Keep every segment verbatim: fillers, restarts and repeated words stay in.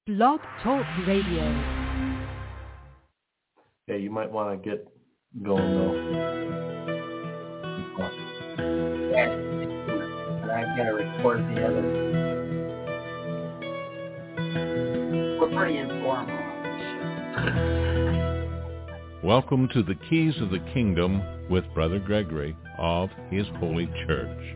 Blog Talk Radio. Yeah, you might want to get going though. Yes, but I've got to record the other. We're pretty informal on this show. Welcome to the Keys of the Kingdom with Brother Gregory of His Holy Church.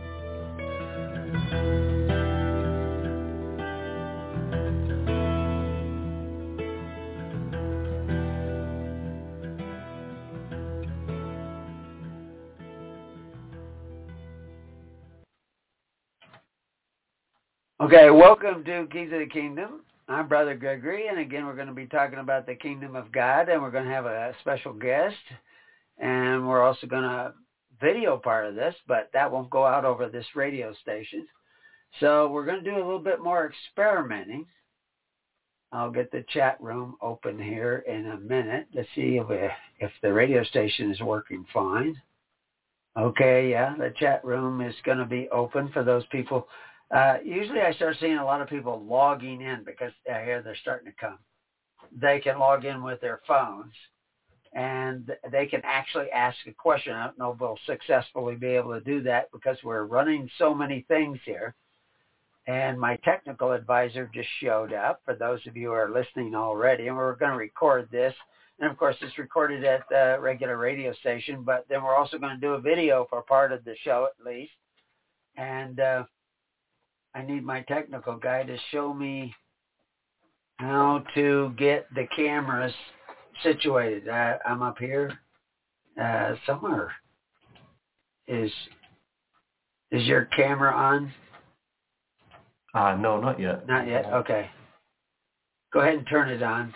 Okay, welcome to Keys of the Kingdom. I'm Brother Gregory, and again, we're going to be talking about the Kingdom of God, and we're going to have a special guest, and we're also going to video part of this, but that won't go out over this radio station. So we're going to do a little bit more experimenting. I'll get the chat room open here in a minute to see if, we, if the radio station is working fine. Okay, yeah, the chat room is going to be open for those people. Uh, usually I start seeing a lot of people logging in because I hear they're starting to come. They can log in with their phones, and they can actually ask a question. I don't know if we'll successfully be able to do that because we're running so many things here. And my technical advisor just showed up, for those of you who are listening already, and we're going to record this. And, of course, it's recorded at the regular radio station, but then we're also going to do a video for part of the show at least. And uh, I need my technical guy to show me how to get the cameras situated. I, I'm up here uh, somewhere. Is is your camera on? Uh, no, not yet. Not yet? Okay. Go ahead and turn it on.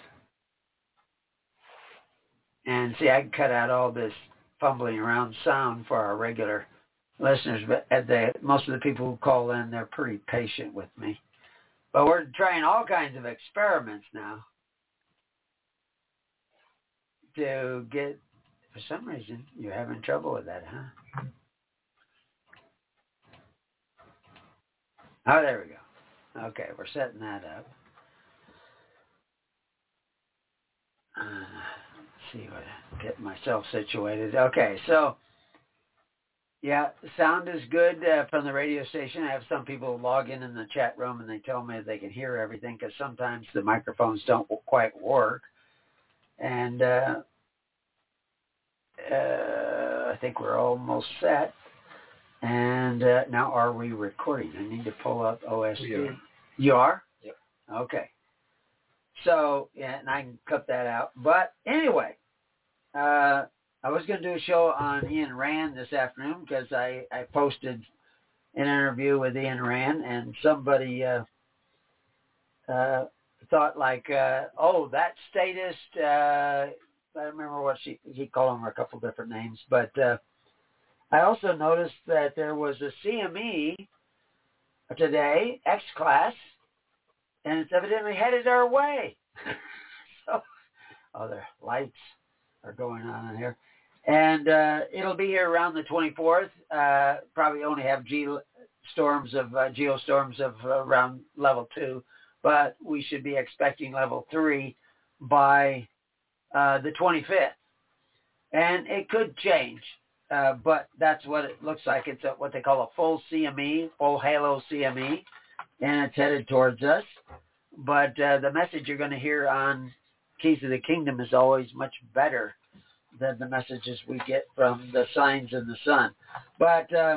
And see, I can cut out all this fumbling around sound for our regular listeners, but at the, most of the people who call in, they're pretty patient with me. But we're trying all kinds of experiments now to get, for some reason, you're having trouble with that, huh? Oh, there we go. Okay, we're setting that up. Uh, let's see what, get myself situated. Okay, so, yeah, sound is good uh, from the radio station. I have some people log in in the chat room and they tell me they can hear everything because sometimes the microphones don't quite work. And uh, uh, I think we're almost set. And uh, now are we recording? I need to pull up O S D. Are. You are? Yep. Okay. So, yeah, and I can cut that out. But anyway, uh, I was going to do a show on Ayn Rand this afternoon because I, I posted an interview with Ayn Rand, and somebody uh, uh, thought like, uh, oh, that statist, uh, I don't remember what she, he called him a couple different names, but uh, I also noticed that there was a C M E today, X-Class, and it's evidently headed our way. So, oh, their lights are going on in here. And uh, it'll be here around the twenty-fourth. Uh, probably only have G storms of uh, geostorms of uh, around level two, but we should be expecting level three by uh, the twenty-fifth. And it could change, uh, but that's what it looks like. It's a, what they call a full C M E, full halo C M E, and it's headed towards us. But uh, the message you're going to hear on Keys of the Kingdom is always much better than the messages we get from the signs in the sun. But uh,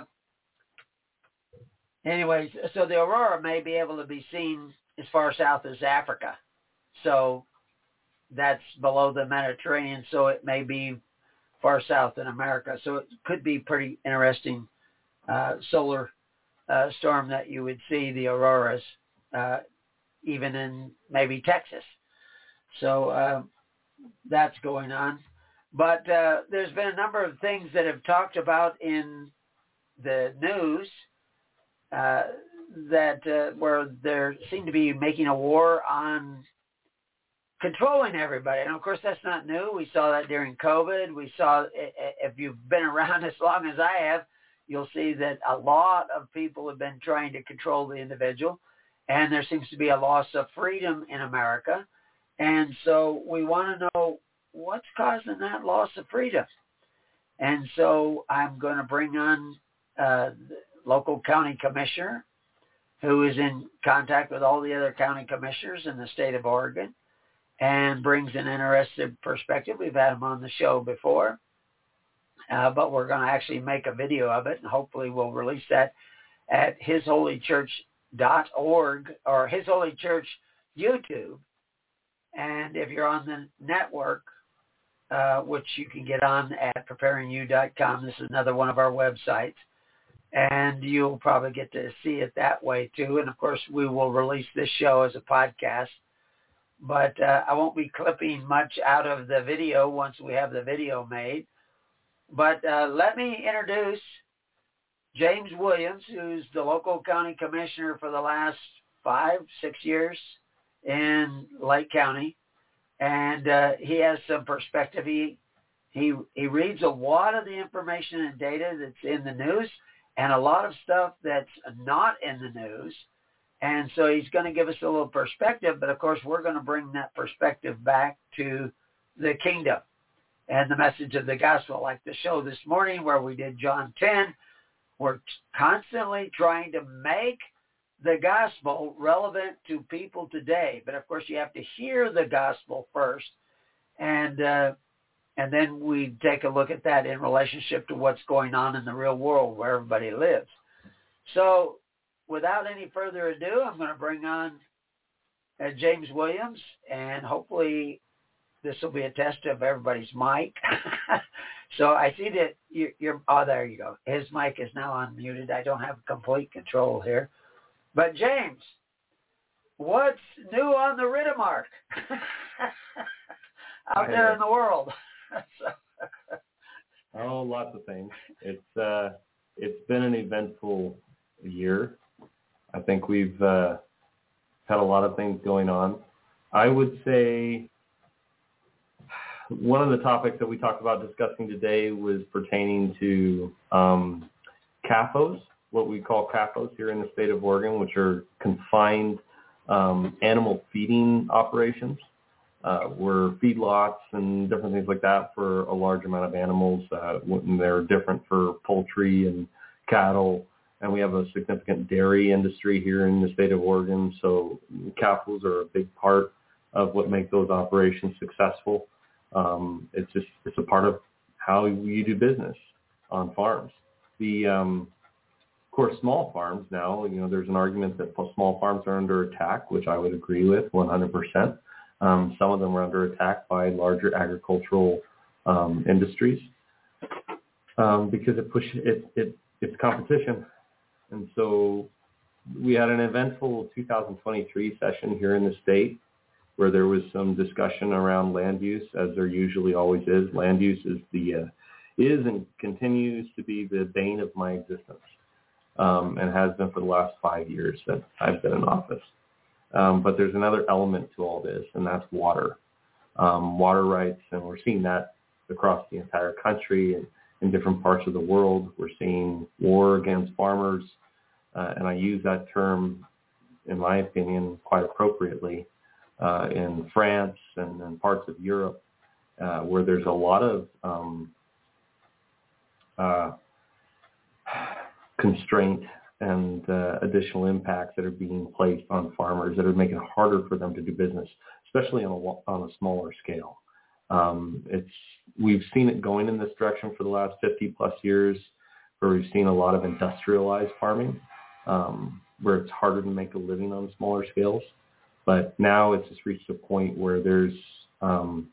anyways, so the aurora may be able to be seen as far south as Africa. So that's below the Mediterranean, so it may be far south in America. So it could be pretty interesting uh, solar uh, storm that you would see the auroras uh, even in maybe Texas. So uh, that's going on. But uh, there's been a number of things that have talked about in the news uh, that uh, where they seem to be making a war on controlling everybody. And, of course, that's not new. We saw that during COVID. We saw, if you've been around as long as I have, you'll see that a lot of people have been trying to control the individual. and there seems to be a loss of freedom in America. And so we want to know what's causing that loss of freedom. And so I'm going to bring on uh, the local county commissioner who is in contact with all the other county commissioners in the state of Oregon and brings an interesting perspective. We've had him on the show before, uh, but we're going to actually make a video of it, and hopefully we'll release that at his holy church dot org or His Holy Church YouTube. And if you're on the network, uh, which you can get on at preparing you dot com, this is another one of our websites, and you'll probably get to see it that way too. And of course, we will release this show as a podcast, but uh, I won't be clipping much out of the video once we have the video made. But uh, let me introduce James Williams, who's the local county commissioner for the last five, six years in Lake County. And uh, he has some perspective. He, he, he reads a lot of the information and data that's in the news and a lot of stuff that's not in the news. And so he's going to give us a little perspective, but of course we're going to bring that perspective back to the kingdom and the message of the gospel. Like the show this morning where we did John ten, we're constantly trying to make the gospel relevant to people today. But of course you have to hear the gospel first, and uh, and then we take a look at that in relationship to what's going on in the real world where everybody lives. So without any further ado, I'm going to bring on uh, James Williams, and hopefully this will be a test of everybody's mic. So I see that you're, you're, oh, there you go. His mic is now unmuted. I don't have complete control here. But James, what's new on the Riddermark out there in the world? Oh, lots of things. It's uh, it's been an eventful year. I think we've uh, had a lot of things going on. I would say one of the topics that we talked about discussing today was pertaining to um, C A F Os, what we call C A F Os here in the state of Oregon, which are confined um, animal feeding operations. Uh, we're feedlots and different things like that for a large amount of animals. Uh, and they're different for poultry and cattle. And we have a significant dairy industry here in the state of Oregon. So C A F Os are a big part of what make those operations successful. Um, it's just, it's a part of how you do business on farms. The, um, of course, small farms now, you know, there's an argument that small farms are under attack, which I would agree with one hundred percent. Um, some of them are under attack by larger agricultural um, industries um, because it push it, it it's competition. And so we had an eventful two thousand twenty-three session here in the state where there was some discussion around land use, as there usually always is. Land use is the uh, is and continues to be the bane of my existence, um, and has been for the last five years that I've been in office. Um, but there's another element to all this, and that's water, um, water rights, and we're seeing that across the entire country and in different parts of the world. We're seeing war against farmers, uh, and I use that term, in my opinion, quite appropriately, uh, in France and, and parts of Europe, uh, where there's a lot of um, uh, constraint and uh, additional impacts that are being placed on farmers that are making it harder for them to do business, especially on a, on a smaller scale. Um, it's we've seen it going in this direction for the last fifty plus years, where we've seen a lot of industrialized farming, um, where it's harder to make a living on smaller scales. But now it's just reached a point where there's um,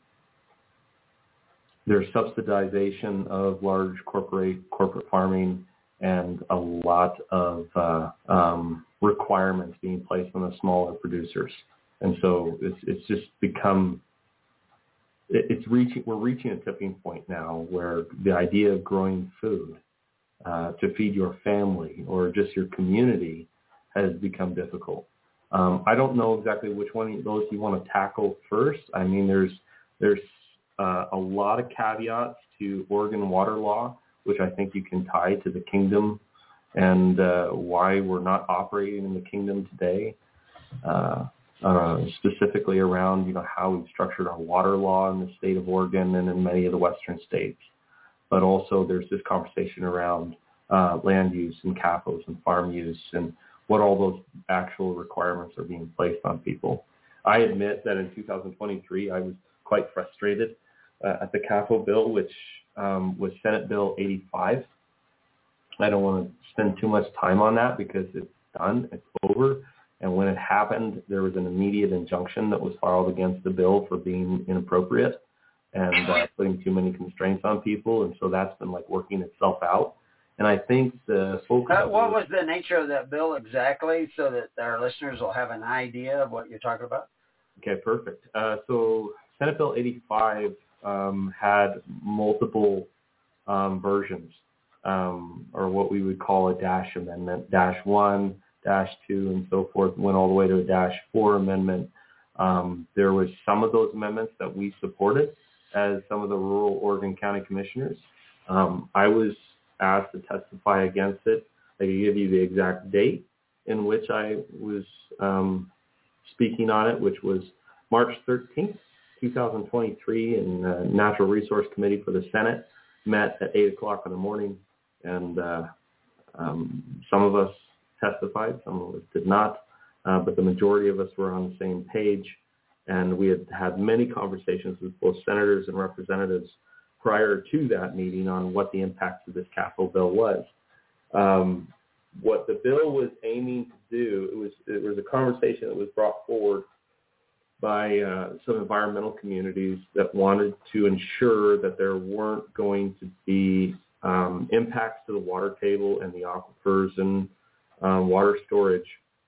there's subsidization of large corporate corporate farming, and a lot of uh, um, requirements being placed on the smaller producers. And so it's it's just become, it, it's reaching, we're reaching a tipping point now where the idea of growing food uh, to feed your family or just your community has become difficult. Um, I don't know exactly which one of those you want to tackle first. I mean, there's, there's uh, a lot of caveats to Oregon water law, which I think you can tie to the kingdom and uh, why we're not operating in the kingdom today. uh, uh, specifically around, you know, how we've structured our water law in the state of Oregon and in many of the western states. But also there's this conversation around uh, land use and C A F Os and farm use and what all those actual requirements are being placed on people. I admit that in two thousand twenty-three, I was quite frustrated uh, at the C A F O bill, which um, was Senate Bill eighty-five. I don't want to spend too much time on that because it's done, it's over. And when it happened, there was an immediate injunction that was filed against the bill for being inappropriate and uh, putting too many constraints on people. And so that's been like working itself out. And I think the focus... Uh, what was the nature of that bill exactly so that our listeners will have an idea of what you're talking about? Okay, perfect. Uh, so Senate Bill eighty-five um, had multiple um, versions, um, or what we would call a dash amendment, dash one, dash two, and so forth, went all the way to a dash four amendment. Um, there was some of those amendments that we supported as some of the rural Oregon County commissioners. Um, I was asked to testify against it. I can give you the exact date in which I was um, speaking on it, which was March thirteenth, twenty twenty-three, and the Natural Resource Committee for the Senate met at eight o'clock in the morning, and uh, um, some of us testified, some of us did not, uh, but the majority of us were on the same page, and we had had many conversations with both senators and representatives prior to that meeting on what the impact of this C A F O bill was. Um, what the bill was aiming to do, it was it was a conversation that was brought forward by uh, some environmental communities that wanted to ensure that there weren't going to be um, impacts to the water table and the aquifers and um, water storage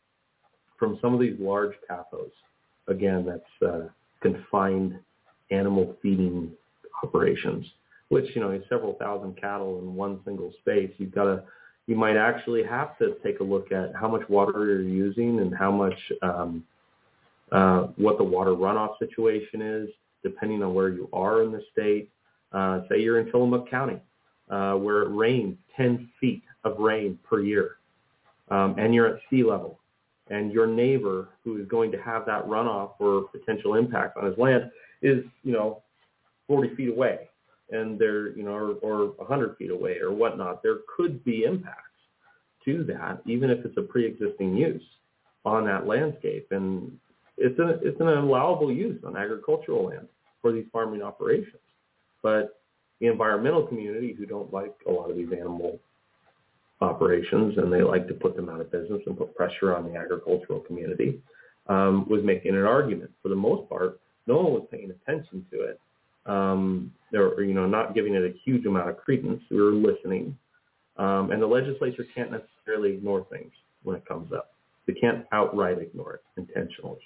from some of these large C A F Os. Again, that's uh, confined animal feeding operations, which, you know, is several thousand cattle in one single space. You've got to, you might actually have to take a look at how much water you're using and how much, um, uh, what the water runoff situation is, depending on where you are in the state. Uh, say you're in Tillamook County, uh, where it rains ten feet of rain per year, um, and you're at sea level, and your neighbor who is going to have that runoff or potential impact on his land is, you know, forty feet away, and they're, you know, or, or one hundred feet away or whatnot. There could be impacts to that, even if it's a pre-existing use on that landscape. And it's, a, it's an allowable use on agricultural land for these farming operations. But the environmental community, who don't like a lot of these animal operations, and they like to put them out of business and put pressure on the agricultural community, um, was making an argument. For the most part, no one was paying attention to it. Um, they were, you know, not giving it a huge amount of credence. We were listening. Um, and the legislature can't necessarily ignore things when it comes up. They can't outright ignore it intentionally.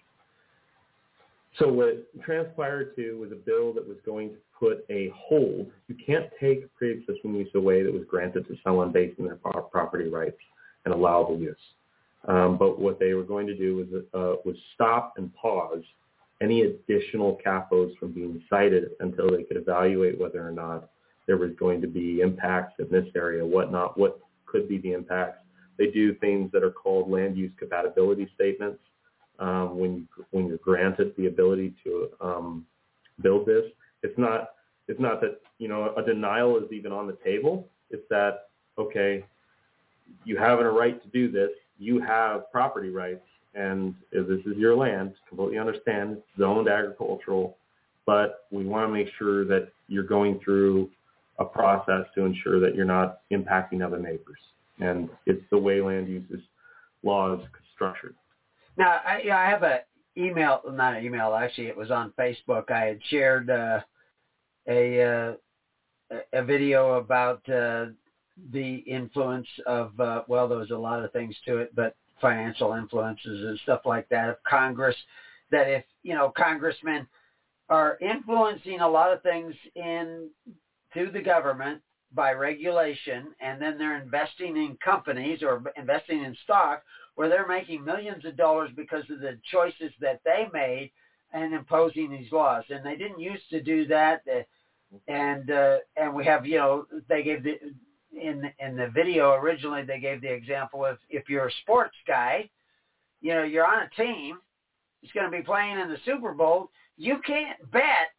So what transpired to was a bill that was going to put a hold. You can't take pre-existing use away that was granted to someone based on their property rights and allowable use. Um, but what they were going to do was, uh, was stop and pause any additional C A F Os from being cited until they could evaluate whether or not there was going to be impacts in this area, whatnot, what could be the impacts. They do things that are called land use compatibility statements um, when, you, when you're granted the ability to um, build this. It's not, it's not that, you know, a denial is even on the table. It's that, okay, you have a right to do this. You have property rights. And if this is your land, completely understand, it's zoned agricultural, but we want to make sure that you're going through a process to ensure that you're not impacting other neighbors. And it's the way land use law is structured. Now, I, yeah, I have an email, not an email, actually, it was on Facebook. I had shared uh, a, uh, a video about uh, the influence of, uh, well, there was a lot of things to it, but financial influences and stuff like that of Congress, that if, you know, congressmen are influencing a lot of things in to the government by regulation, and then they're investing in companies or investing in stock where they're making millions of dollars because of the choices that they made and imposing these laws. And they didn't used to do that. And, uh, and we have, you know, they gave the, in in the video originally, they gave the example of if you're a sports guy you know, you're on a team that's going to be playing in the Super Bowl, you can't bet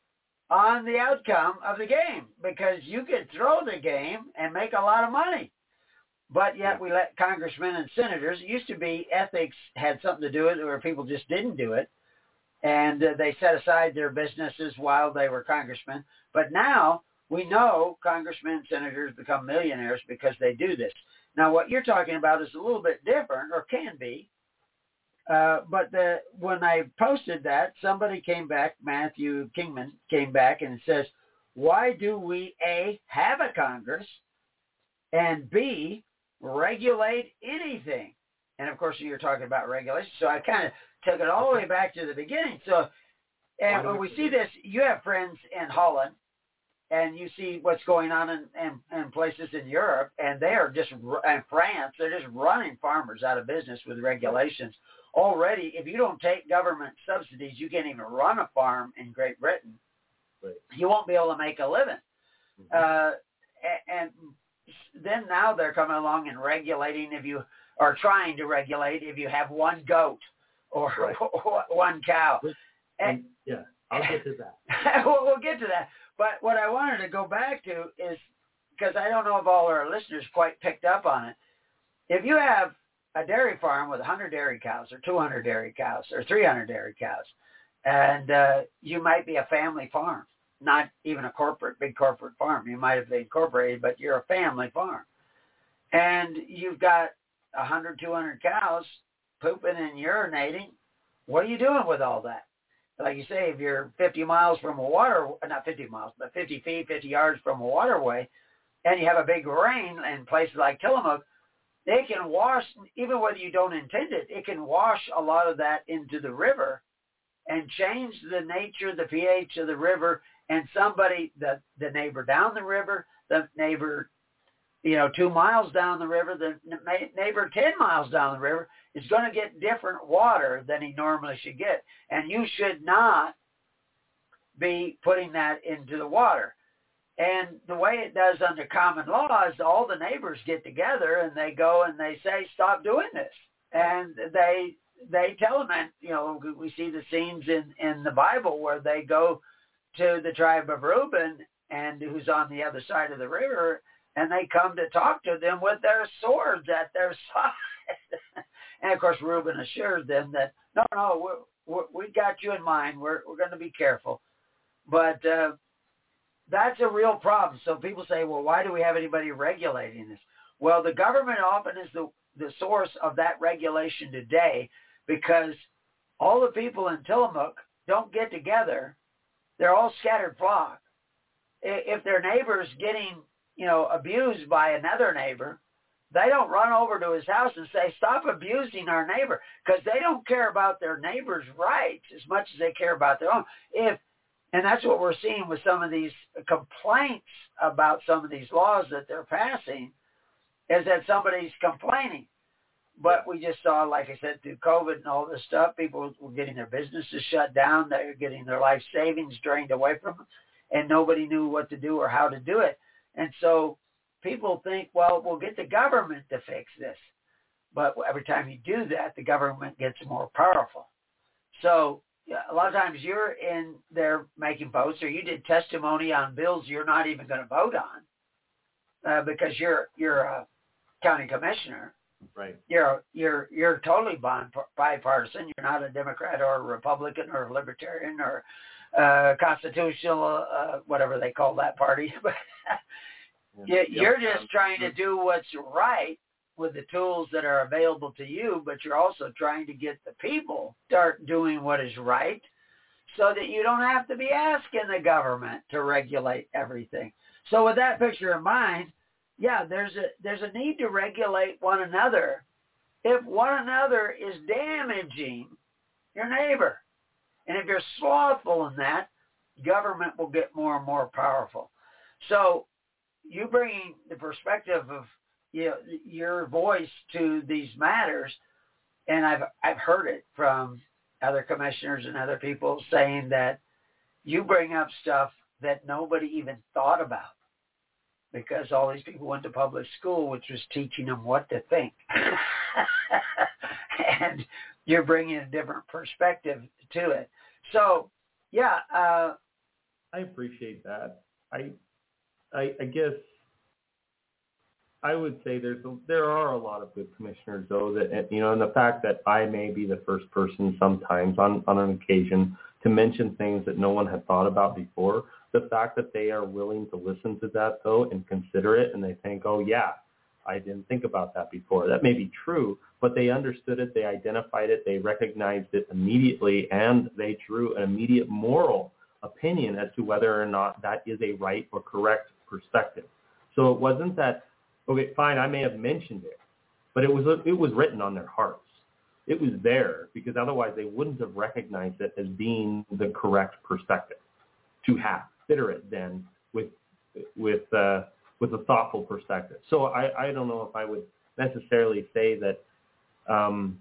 on the outcome of the game because you could throw the game and make a lot of money. But yet we let congressmen and senators, it used to be ethics had something to do with it where people just didn't do it. And uh, they set aside their businesses while they were congressmen. But now we know congressmen and senators become millionaires because they do this. Now, what you're talking about is a little bit different, or can be. Uh, but the, when I posted that, somebody came back, Matthew Kingman came back and says, why do we, A, have a Congress, and B, regulate anything? And, of course, you're talking about regulation. So I kind of took it all the way back to the beginning. So and when we see this, you have friends in Holland, and you see what's going on in, in, in places in Europe, and they are just, in France, they're just running farmers out of business with regulations. Already, if you don't take government subsidies, you can't even run a farm in Great Britain. Right. You won't be able to make a living. Mm-hmm. Uh, and then now they're coming along and regulating if you are trying to regulate if you have one goat or right. one cow. And, yeah, I'll get to that. we'll, we'll get to that. But what I wanted to go back to is, because I don't know if all our listeners quite picked up on it, if you have a dairy farm with one hundred dairy cows or two hundred dairy cows or three hundred dairy cows, and uh, you might be a family farm, not even a corporate, big corporate farm. You might have been incorporated, but you're a family farm. And you've got one hundred, two hundred cows pooping and urinating. What are you doing with all that? Like you say, if you're fifty miles from a water, not fifty miles, but fifty feet, fifty yards from a waterway, and you have a big rain in places like Tillamook, they can wash, even whether you don't intend it, it can wash a lot of that into the river and change the nature, the pH of the river, and somebody, the, the neighbor down the river, the neighbor, you know, two miles down the river, the neighbor ten miles down the river is going to get different water than he normally should get. And you should not be putting that into the water. And the way it does under common law is all the neighbors get together and they go and they say, stop doing this. And they they tell them, and, you know, we see the scenes in, in the Bible where they go to the tribe of Reuben, and who's on the other side of the river, and they come to talk to them with their swords at their side. And, of course, Reuben assures them that, no, no, we're, we're, we got you in mind. We're, we're going to be careful. But uh, that's a real problem. So people say, well, why do we have anybody regulating this? Well, the government often is the, the source of that regulation today, because all the people in Tillamook don't get together. They're all scattered flock. If their neighbor's getting, you know, abused by another neighbor, they don't run over to his house and say, stop abusing our neighbor, because they don't care about their neighbor's rights as much as they care about their own. If And that's what we're seeing with some of these complaints about some of these laws that they're passing, is that somebody's complaining. But we just saw, like I said, through COVID and all this stuff, people were getting their businesses shut down. They were getting their life savings drained away from them, and nobody knew what to do or how to do it. And so people think, well, we'll get the government to fix this. But every time you do that, the government gets more powerful. So yeah, a lot of times you're in there making votes, or you did testimony on bills you're not even going to vote on uh, because you're you're a county commissioner. Right. You're you're you're totally bipartisan. You're not a Democrat or a Republican or a Libertarian or uh, constitutional, uh, whatever they call that party. But you, you're just trying to do what's right with the tools that are available to you, but you're also trying to get the people start doing what is right, so that you don't have to be asking the government to regulate everything. So with that picture in mind, yeah, there's a there's a need to regulate one another if one another is damaging your neighbor. And if you're slothful in that, government will get more and more powerful. So you bringing the perspective of, you know, your voice to these matters, and I've I've heard it from other commissioners and other people saying that you bring up stuff that nobody even thought about, because all these people went to public school, which was teaching them what to think. and you're bringing a different perspective to it. So, yeah. Uh, I appreciate that. I, I, I guess I would say there's a, there are a lot of good commissioners, though, that, you know, and the fact that I may be the first person sometimes on, on an occasion to mention things that no one had thought about before, the fact that they are willing to listen to that, though, and consider it, and they think, oh, yeah, I didn't think about that before. That may be true, but they understood it, they identified it, they recognized it immediately, and they drew an immediate moral opinion as to whether or not that is a right or correct perspective. So it wasn't that, okay, fine, I may have mentioned it, but it was it was written on their hearts. It was there because otherwise they wouldn't have recognized it as being the correct perspective to have. Consider it then with with uh, with a thoughtful perspective. So I, I don't know if I would necessarily say that um,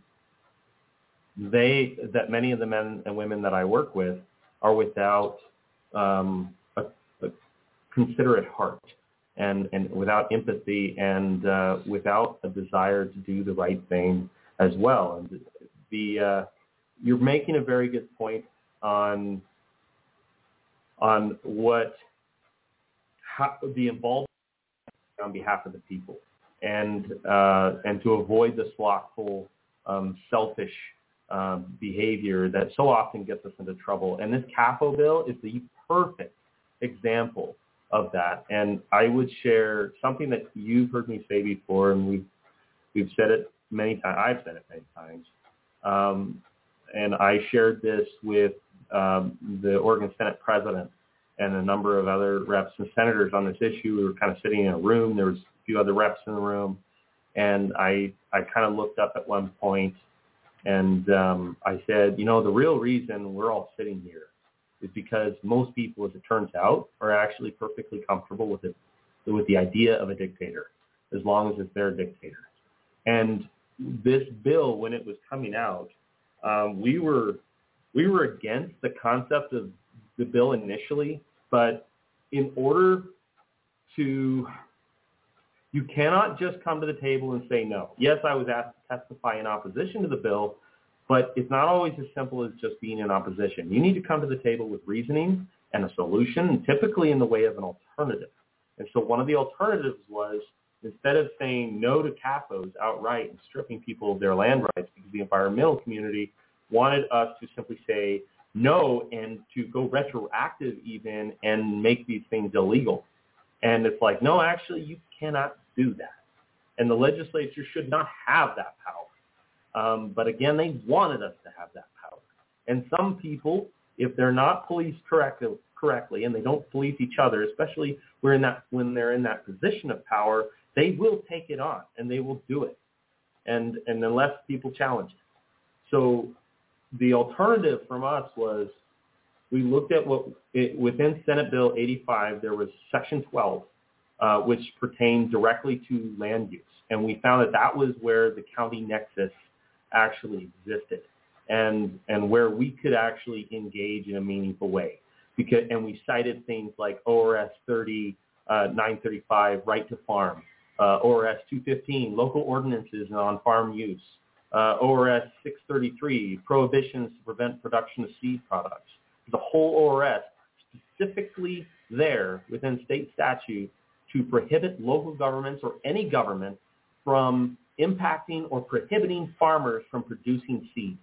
they that many of the men and women that I work with are without um, a, a considerate heart. And, and without empathy and uh, without a desire to do the right thing as well. And the uh, you're making a very good point on on what how, the involvement on behalf of the people, and uh, and to avoid the slothful, um, selfish um, behavior that so often gets us into trouble. And this C A F O bill is the perfect example of that. And I would share something that you've heard me say before, and we've, we've said it many times. I've said it many times. Um, and I shared this with um, the Oregon Senate president and a number of other reps and senators on this issue. We were kind of sitting in a room. There was a few other reps in the room. And I, I kind of looked up at one point and um, I said, you know, the real reason we're all sitting here is because most people, as it turns out, are actually perfectly comfortable with it, with the idea of a dictator, as long as it's their dictator. And this bill, when it was coming out, um, we were we were against the concept of the bill initially, but in order to, you cannot just come to the table and say no. Yes, I was asked to testify in opposition to the bill, but it's not always as simple as just being in opposition. You need to come to the table with reasoning and a solution, typically in the way of an alternative. And so one of the alternatives was, instead of saying no to C A F Os outright and stripping people of their land rights, because the environmental community wanted us to simply say no and to go retroactive even and make these things illegal. And it's like, no, actually, you cannot do that. And the legislature should not have that power. Um, but again, they wanted us to have that power. And some people, if they're not policed correct, correctly and they don't police each other, especially when, in that, when they're in that position of power, they will take it on and they will do it. And, and unless people challenge it. So the alternative from us was we looked at what, it, within Senate Bill eighty-five, there was Section twelve, uh, which pertained directly to land use. And we found that that was where the county nexus actually existed, and and where we could actually engage in a meaningful way. Because and we cited things like O R S thirty nine thirty-five, right to farm, uh, O R S two fifteen, local ordinances on farm use, uh, O R S six thirty-three, prohibitions to prevent production of seed products. The whole O R S specifically there within state statute to prohibit local governments or any government from impacting or prohibiting farmers from producing seed.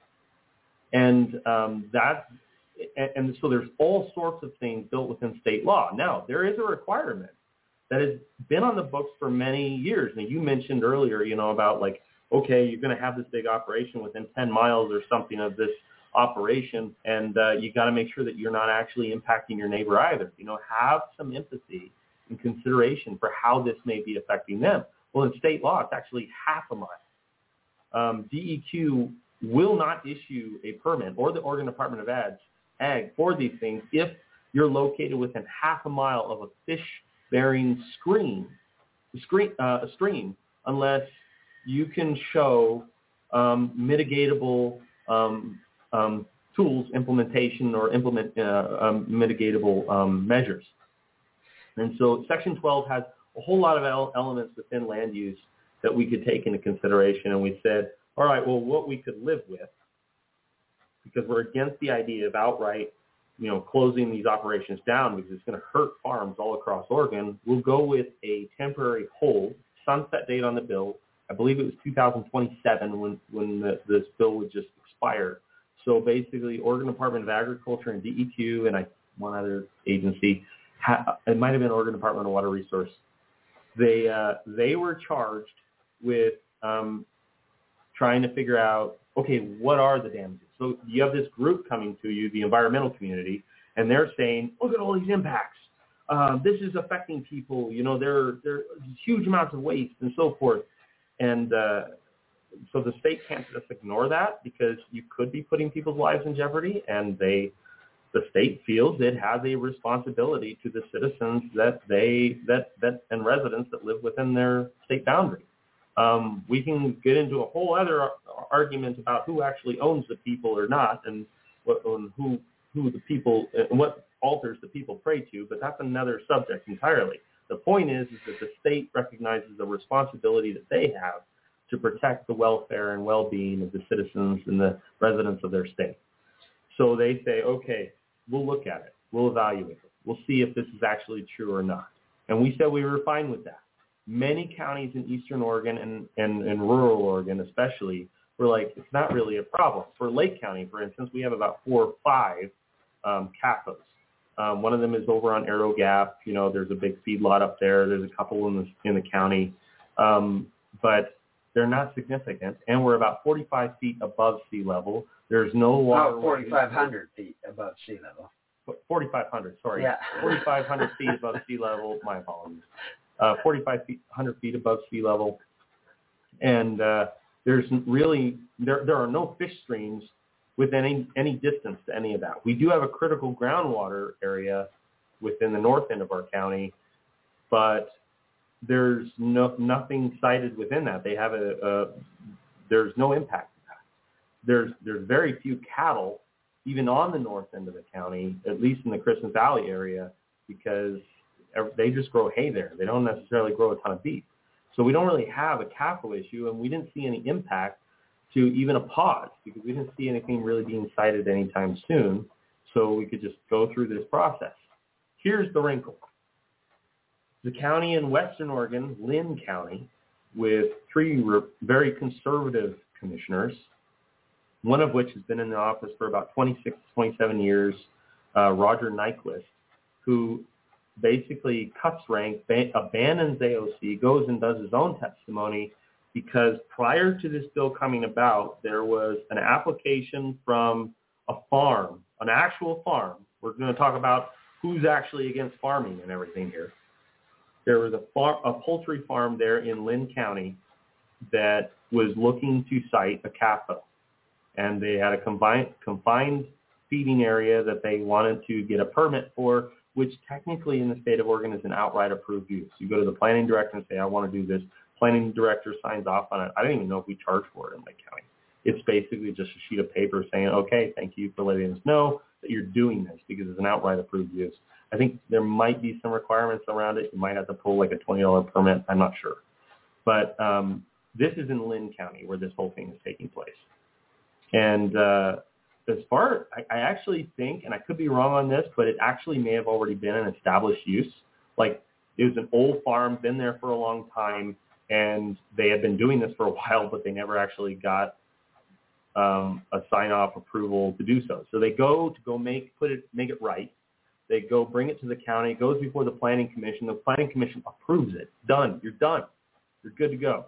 And um, that, and, and so there's all sorts of things built within state law. Now, there is a requirement that has been on the books for many years. Now, you mentioned earlier, you know, about like, okay, you're going to have this big operation within ten miles or something of this operation, and uh, you got to make sure that you're not actually impacting your neighbor either. You know, have some empathy and consideration for how this may be affecting them. Well, in state law, it's actually half a mile. Um, D E Q will not issue a permit, or the Oregon Department of Ag, Ag for these things if you're located within half a mile of a fish-bearing stream, stream, uh, a stream, unless you can show um, mitigatable um, um, tools, implementation, or implement uh, um, mitigatable um, measures. And so Section twelve has a whole lot of elements within land use that we could take into consideration. And we said, all right, well, what we could live with, because we're against the idea of outright, you know, closing these operations down because it's going to hurt farms all across Oregon, we'll go with a temporary hold, sunset date on the bill. I believe it was two thousand twenty-seven when, when the, this bill would just expire. So basically, Oregon Department of Agriculture and D E Q and I, one other agency, ha, it might have been Oregon Department of Water Resource, they, uh, they were charged with um, trying to figure out, okay, what are the damages? So you have this group coming to you, the environmental community, and they're saying, look at all these impacts. Uh, this is affecting people. You know, there, there are huge amounts of waste and so forth. And uh, so the state can't just ignore that because you could be putting people's lives in jeopardy. And they, the state feels it has a responsibility to the citizens that they, that, that and residents that live within their state boundary. Um, we can get into a whole other argument about who actually owns the people or not, and what, and who who the people and what altars the people pray to. But that's another subject entirely. The point is, is that the state recognizes the responsibility that they have to protect the welfare and well-being of the citizens and the residents of their state. So they say, okay, we'll look at it, we'll evaluate it, we'll see if this is actually true or not. And we said we were fine with that. Many counties in eastern Oregon and, and, and rural Oregon especially were like, it's not really a problem. For Lake County, for instance, we have about four or five um, C A F Os. Um, one of them is over on Arrow Gap. You know, there's a big feedlot up there. There's a couple in the, in the county. Um, but they're not significant. And we're about forty-five feet above sea level. There's no water. Oh, forty-five hundred feet above sea level. forty-five hundred, sorry. Yeah. forty-five hundred feet above sea level. My apologies. Uh, forty-five hundred feet above sea level. And uh, there's really, there there are no fish streams within any, any distance to any of that. We do have a critical groundwater area within the north end of our county, but there's no nothing sited within that. They have a, a there's no impact to that. There's, there's very few cattle, even on the north end of the county, at least in the Christmas Valley area, because they just grow hay there. They don't necessarily grow a ton of beef. So we don't really have a C A F O issue, and we didn't see any impact to even a pause because we didn't see anything really being cited anytime soon. So we could just go through this process. Here's the wrinkle. The county in Western Oregon, Lynn County, with three re- very conservative commissioners, one of which has been in the office for about twenty-six, twenty-seven years, uh, Roger Nyquist, who basically cuts rank, ban- abandons A O C, goes and does his own testimony, because prior to this bill coming about, there was an application from a farm, an actual farm. We're going to talk about who's actually against farming and everything here. There was a, far- a poultry farm there in Lynn County that was looking to site a C A F O. And they had a combined, confined feeding area that they wanted to get a permit for, which technically in the state of Oregon is an outright approved use. You go to the planning director and say, I want to do this. Planning director signs off on it. I don't even know if we charge for it in Lake County. It's basically just a sheet of paper saying, okay, thank you for letting us know that you're doing this because it's an outright approved use. I think there might be some requirements around it. You might have to pull like a twenty dollars permit. I'm not sure. But um, this is in Lynn County where this whole thing is taking place. And uh, as far, I, I actually think, and I could be wrong on this, but it actually may have already been an established use. Like it was an old farm, been there for a long time, and they had been doing this for a while, but they never actually got um, a sign-off approval to do so. So they go to go make put it make it right. They go bring it to the county. It goes before the planning commission. The planning commission approves it. Done. You're done. You're good to go.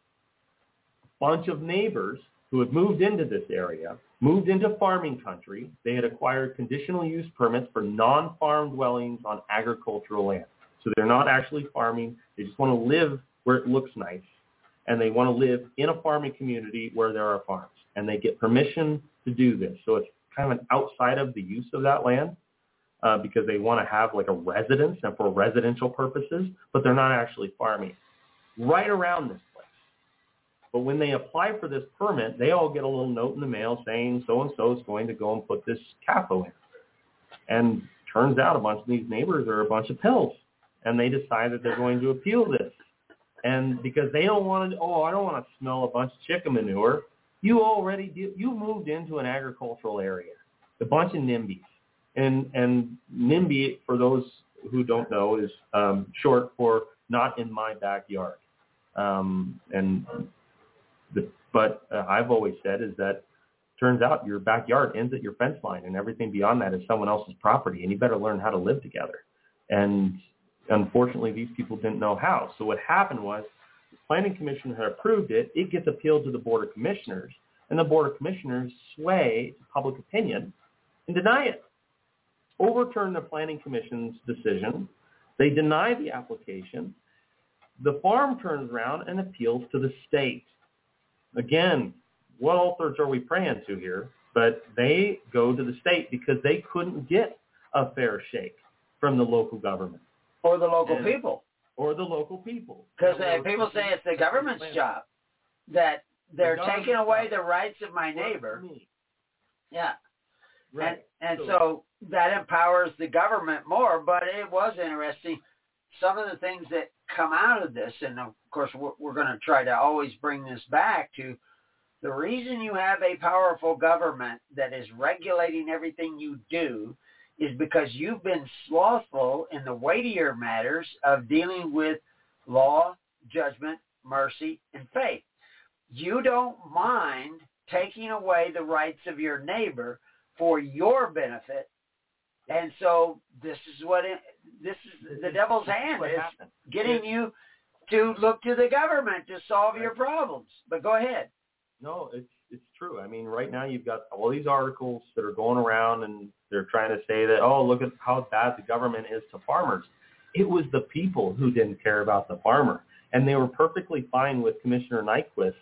A bunch of neighbors who had moved into this area, moved into farming country. They had acquired conditional use permits for non-farm dwellings on agricultural land. So they're not actually farming. They just want to live where it looks nice, and they want to live in a farming community where there are farms, and they get permission to do this. So it's kind of an outside of the use of that land uh, because they want to have like a residence and for residential purposes, but they're not actually farming. Right around this place. But when they apply for this permit, they all get a little note in the mail saying so-and-so is going to go and put this C A F O in. And turns out a bunch of these neighbors are a bunch of pills, and they decide that they're going to appeal this. And because they don't want to, oh, I don't want to smell a bunch of chicken manure. You already do, you moved into an agricultural area, a bunch of NIMBYs. And, and NIMBY, for those who don't know, is um, short for not in my backyard. Um, and the, but uh, I've always said is that turns out your backyard ends at your fence line, and everything beyond that is someone else's property, and you better learn how to live together. And unfortunately, these people didn't know how. So what happened was the Planning Commission had approved it. It gets appealed to the Board of Commissioners, and the Board of Commissioners sway to public opinion and deny it. Overturn the Planning Commission's decision. They deny the application. The farm turns around and appeals to the state. Again, what altars are we praying to here? But they go to the state because they couldn't get a fair shake from the local government. Or the local and, people. Or the local people. Because uh, people say it's the government's job, that they're the taking away the rights of my neighbor. Yeah. Right. And, and so, so that empowers the government more, but it was interesting. Some of the things that come out of this, and of course we're, we're going to try to always bring this back to the reason you have a powerful government that is regulating everything you do is because you've been slothful in the weightier matters of dealing with law, judgment, mercy, and faith. You don't mind taking away the rights of your neighbor for your benefit. And so this is what it, this is the devil's hand is getting you to look to the government to solve your problems. But go ahead. No, it's it's true. I mean, right now you've got all these articles that are going around, and they're trying to say that, oh, look at how bad the government is to farmers. It was the people who didn't care about the farmer, and they were perfectly fine with Commissioner Nyquist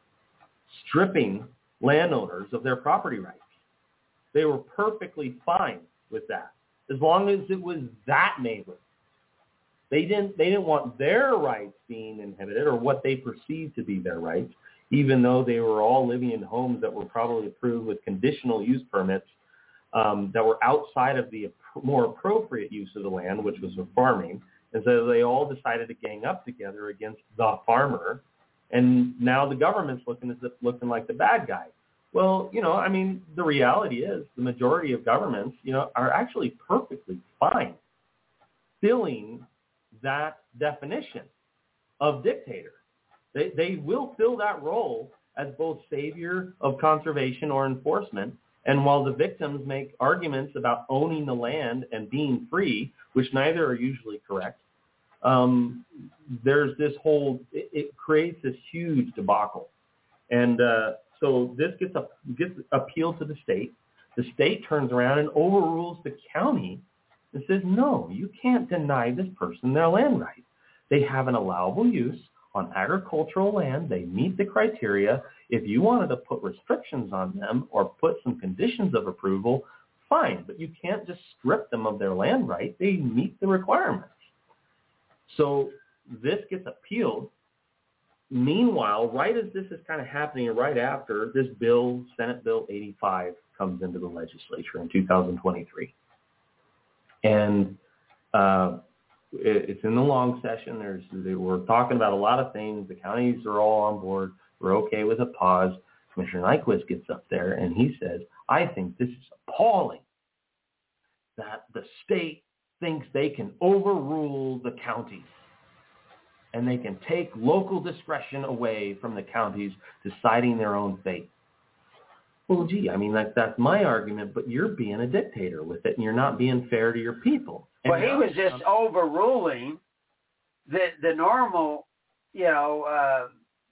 stripping landowners of their property rights. They were perfectly fine with that, as long as it was that neighbor. They didn't they didn't want their rights being inhibited, or what they perceived to be their rights, even though they were all living in homes that were probably approved with conditional use permits um, that were outside of the more appropriate use of the land, which was farming. And so they all decided to gang up together against the farmer. And now the government's looking as if, looking like the bad guy. Well, you know, I mean, the reality is the majority of governments, you know, are actually perfectly fine filling that definition of dictator. They they will fill that role as both savior of conservation or enforcement. And while the victims make arguments about owning the land and being free, which neither are usually correct, um, there's this whole, it, it creates this huge debacle. And uh, so this gets, a, gets appealed to the state. The state turns around and overrules the county and says, no, you can't deny this person their land right. They have an allowable use on agricultural land. They meet the criteria. If you wanted to put restrictions on them or put some conditions of approval, fine, but you can't just strip them of their land right. They meet the requirements. So this gets appealed. Meanwhile, right as this is kind of happening, right after this bill, Senate Bill eighty-five, comes into the legislature in two thousand twenty-three. And uh, it, it's in the long session. There's, they, we're talking about a lot of things. The counties are all on board. We're okay with a pause. Commissioner Nyquist gets up there and he says, I think this is appalling that the state thinks they can overrule the counties and they can take local discretion away from the counties deciding their own fate. Well, gee, I mean, that, that's my argument, but you're being a dictator with it, and you're not being fair to your people. And well, he was just overruling the the normal, you know, uh,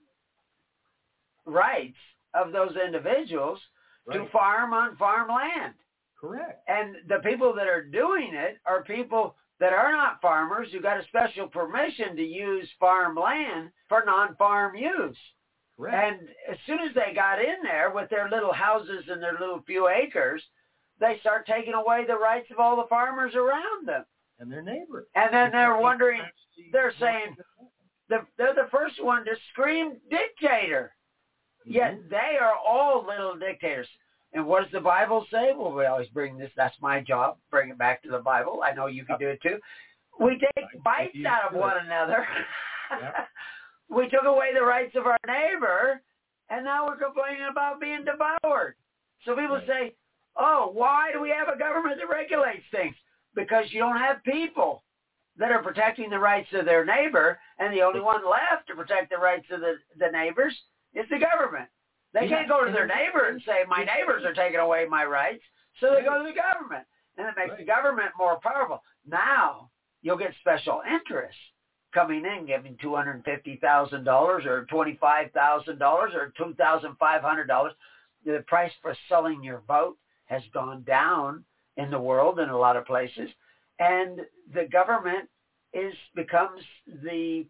rights of those individuals right. to farm on farmland. Correct. And the people that are doing it are people that are not farmers who got a special permission to use farmland for non-farm use. Correct. And as soon as they got in there with their little houses and their little few acres, they start taking away the rights of all the farmers around them. And their neighbors. And then they're wondering, they're saying, the, they're the first one to scream dictator. Mm-hmm. Yet they are all little dictators. And what does the Bible say? Well, we always bring this. That's my job. Bring it back to the Bible. I know you can do it too. We take bites out of one another. Yep. We took away the rights of our neighbor, and now we're complaining about being devoured. So people Right. say, oh, why do we have a government that regulates things? Because you don't have people that are protecting the rights of their neighbor, and the only one left to protect the rights of the, the neighbors is the government. They Yeah. can't go to their neighbor and say, my neighbors are taking away my rights, so they go to the government. And it makes Right. the government more powerful. Now, you'll get special interests coming in, giving two hundred fifty thousand dollars or twenty-five thousand dollars or two thousand five hundred dollars. The price for selling your vote has gone down in the world in a lot of places. And the government is becomes the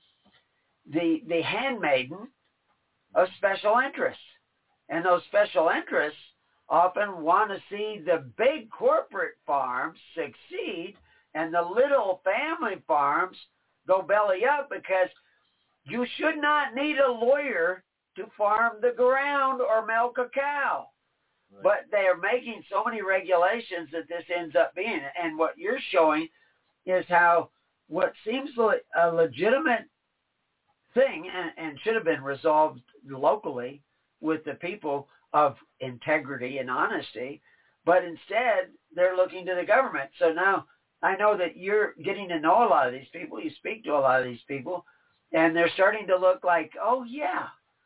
the the handmaiden of special interests. And those special interests often want to see the big corporate farms succeed and the little family farms go belly up, because you should not need a lawyer to farm the ground or milk a cow. Right. But they are making so many regulations that this ends up being. And what you're showing is how what seems like a legitimate thing and, and should have been resolved locally with the people of integrity and honesty, but instead they're looking to the government. So now I know that you're getting to know a lot of these people. You speak to a lot of these people, and they're starting to look like, oh, yeah,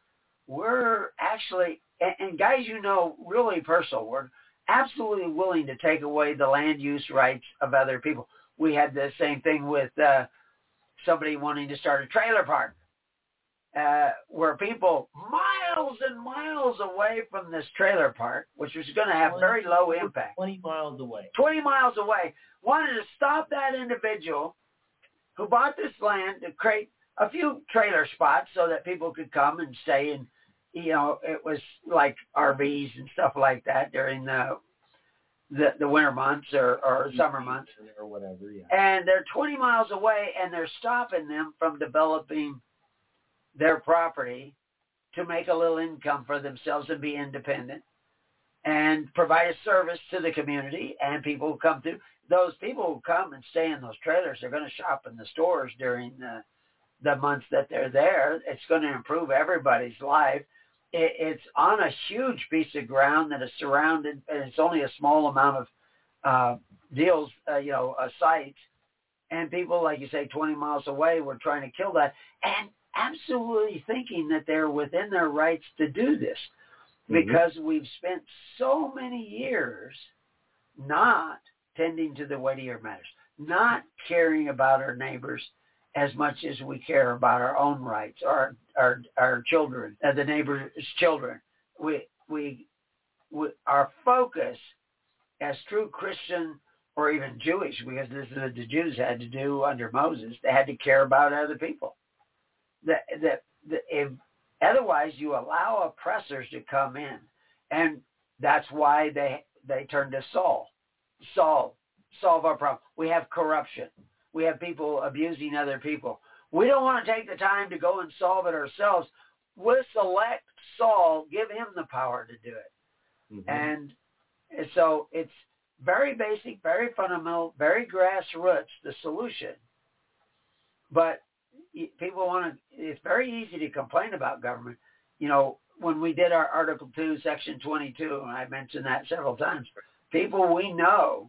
we're actually, and, and guys you know really personal, we're absolutely willing to take away the land use rights of other people. We had the same thing with uh, somebody wanting to start a trailer park. Uh, where people miles and miles away from this trailer park, which was going to have very low impact, twenty miles away. twenty miles away, wanted to stop that individual who bought this land to create a few trailer spots so that people could come and stay. And, you know, it was like R Vs and stuff like that during the the, the winter months or, or summer months. Or whatever, yeah. And they're twenty miles away, and they're stopping them from developing their property to make a little income for themselves and be independent and provide a service to the community, and people who come through. Those people who come and stay in those trailers are going to shop in the stores during the, the months that they're there. It's going to improve everybody's life. It, it's on a huge piece of ground that is surrounded, and it's only a small amount of uh, deals, uh, you know, uh, sites. And people, like you say, twenty miles away were trying to kill that. And absolutely thinking that they're within their rights to do this, because mm-hmm. we've spent so many years not tending to the weightier matters, not caring about our neighbors as much as we care about our own rights, our our our children, uh, the neighbor's children. We, we we our focus as true Christian or even Jewish, because this is what the Jews had to do under Moses. They had to care about other people. That, that, that if, otherwise you allow oppressors to come in, and that's why they they turn to Saul. Saul, solve our problem. We have corruption. We have people abusing other people. We don't want to take the time to go and solve it ourselves. We'll select Saul, give him the power to do it. Mm-hmm. And so it's very basic, very fundamental, very grassroots, the solution. But people want to, it's very easy to complain about government. You know, when we did our Article two, Section twenty-two, and I mentioned that several times, people we know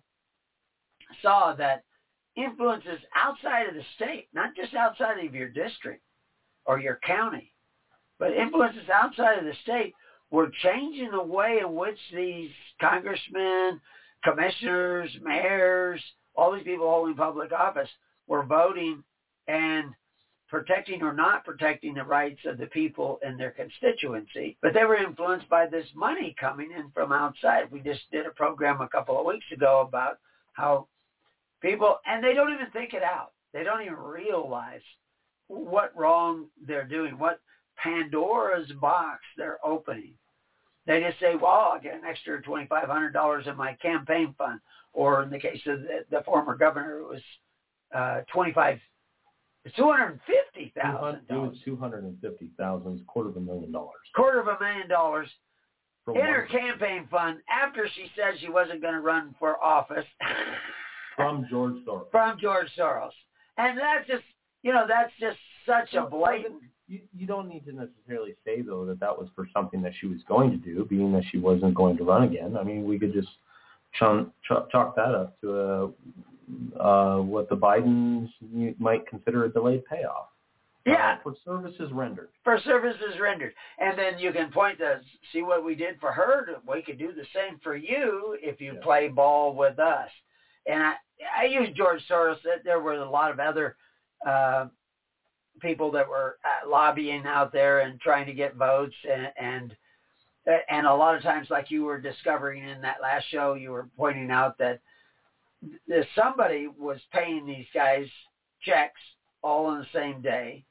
saw that influences outside of the state, not just outside of your district or your county, but influences outside of the state were changing the way in which these congressmen, commissioners, mayors, all these people holding public office were voting and protecting or not protecting the rights of the people in their constituency. But they were influenced by this money coming in from outside. We just did a program a couple of weeks ago about how people, and they don't even think it out. They don't even realize what wrong they're doing, what Pandora's box they're opening. They just say, well, I'll get an extra twenty-five hundred dollars in my campaign fund. Or in the case of the, the former governor, it was uh, twenty-five two hundred fifty thousand dollars. It was two hundred fifty thousand dollars, quarter of a million dollars. Quarter of a million dollars for in her campaign fund after she said she wasn't going to run for office. From George Soros. From George Soros. And that's just, you know, that's just such a blatant. you, you don't need to necessarily say, though, that that was for something that she was going to do, being that she wasn't going to run again. I mean, we could just chalk, chalk, chalk that up to a, uh, what the Bidens might consider a delayed payoff. Yeah. Uh, for services rendered. For services rendered. And then you can point to see what we did for her. We could do the same for you if you yeah. play ball with us. And I, I used George Soros. There were a lot of other uh, people that were lobbying out there and trying to get votes. And, and and a lot of times, like you were discovering in that last show, you were pointing out that somebody was paying these guys checks all on the same day.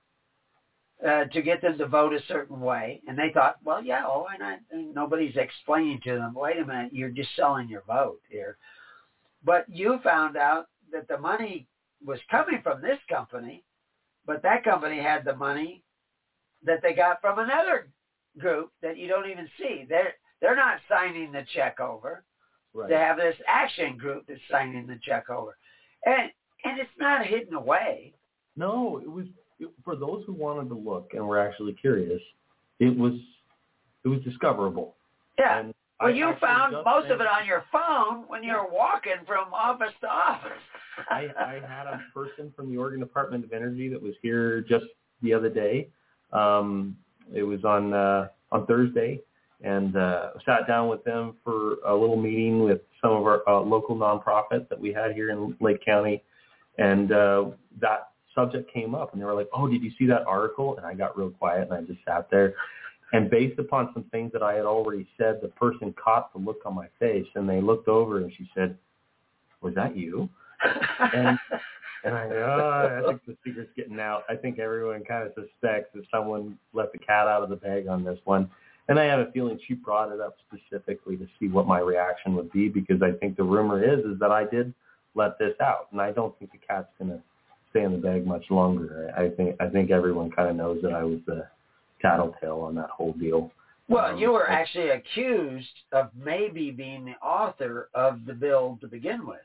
Uh, to get them to vote a certain way. And they thought, well, yeah, oh, why not? And nobody's explaining to them, wait a minute, you're just selling your vote here. But you found out that the money was coming from this company, but that company had the money that they got from another group that you don't even see. They're, they're not signing the check over. Right. They have this action group that's signing the check over. And, and it's not hidden away. No, it was... For those who wanted to look and were actually curious, it was it was discoverable. Yeah. And well, I you found most of it on your phone when you were walking from office to office. I, I had a person from the Oregon Department of Energy that was here just the other day. Um, it was on uh, on Thursday, and uh, sat down with them for a little meeting with some of our uh, local nonprofits that we had here in Lake County, and uh, that subject came up, and they were like, oh, did you see that article? And I got real quiet, and I just sat there. And based upon some things that I had already said, the person caught the look on my face, and they looked over, and she said, was that you? and and I oh, I think the secret's getting out. I think everyone kind of suspects that someone let the cat out of the bag on this one. And I have a feeling she brought it up specifically to see what my reaction would be, because I think the rumor is is that I did let this out, and I don't think the cat's going to stay in the bag much longer. I think I think everyone kind of knows that I was the tattletale on that whole deal. Well, um, you were actually accused of maybe being the author of the bill to begin with,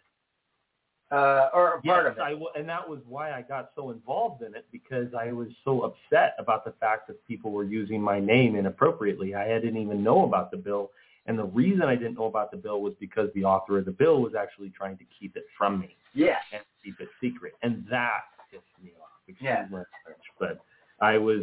uh, or a part yes, of it. I w- and that was why I got so involved in it, because I was so upset about the fact that people were using my name inappropriately. I didn't even know about the bill, and the reason I didn't know about the bill was because the author of the bill was actually trying to keep it from me. Yes. And keep it secret. And that pissed me off. Yeah. But I was,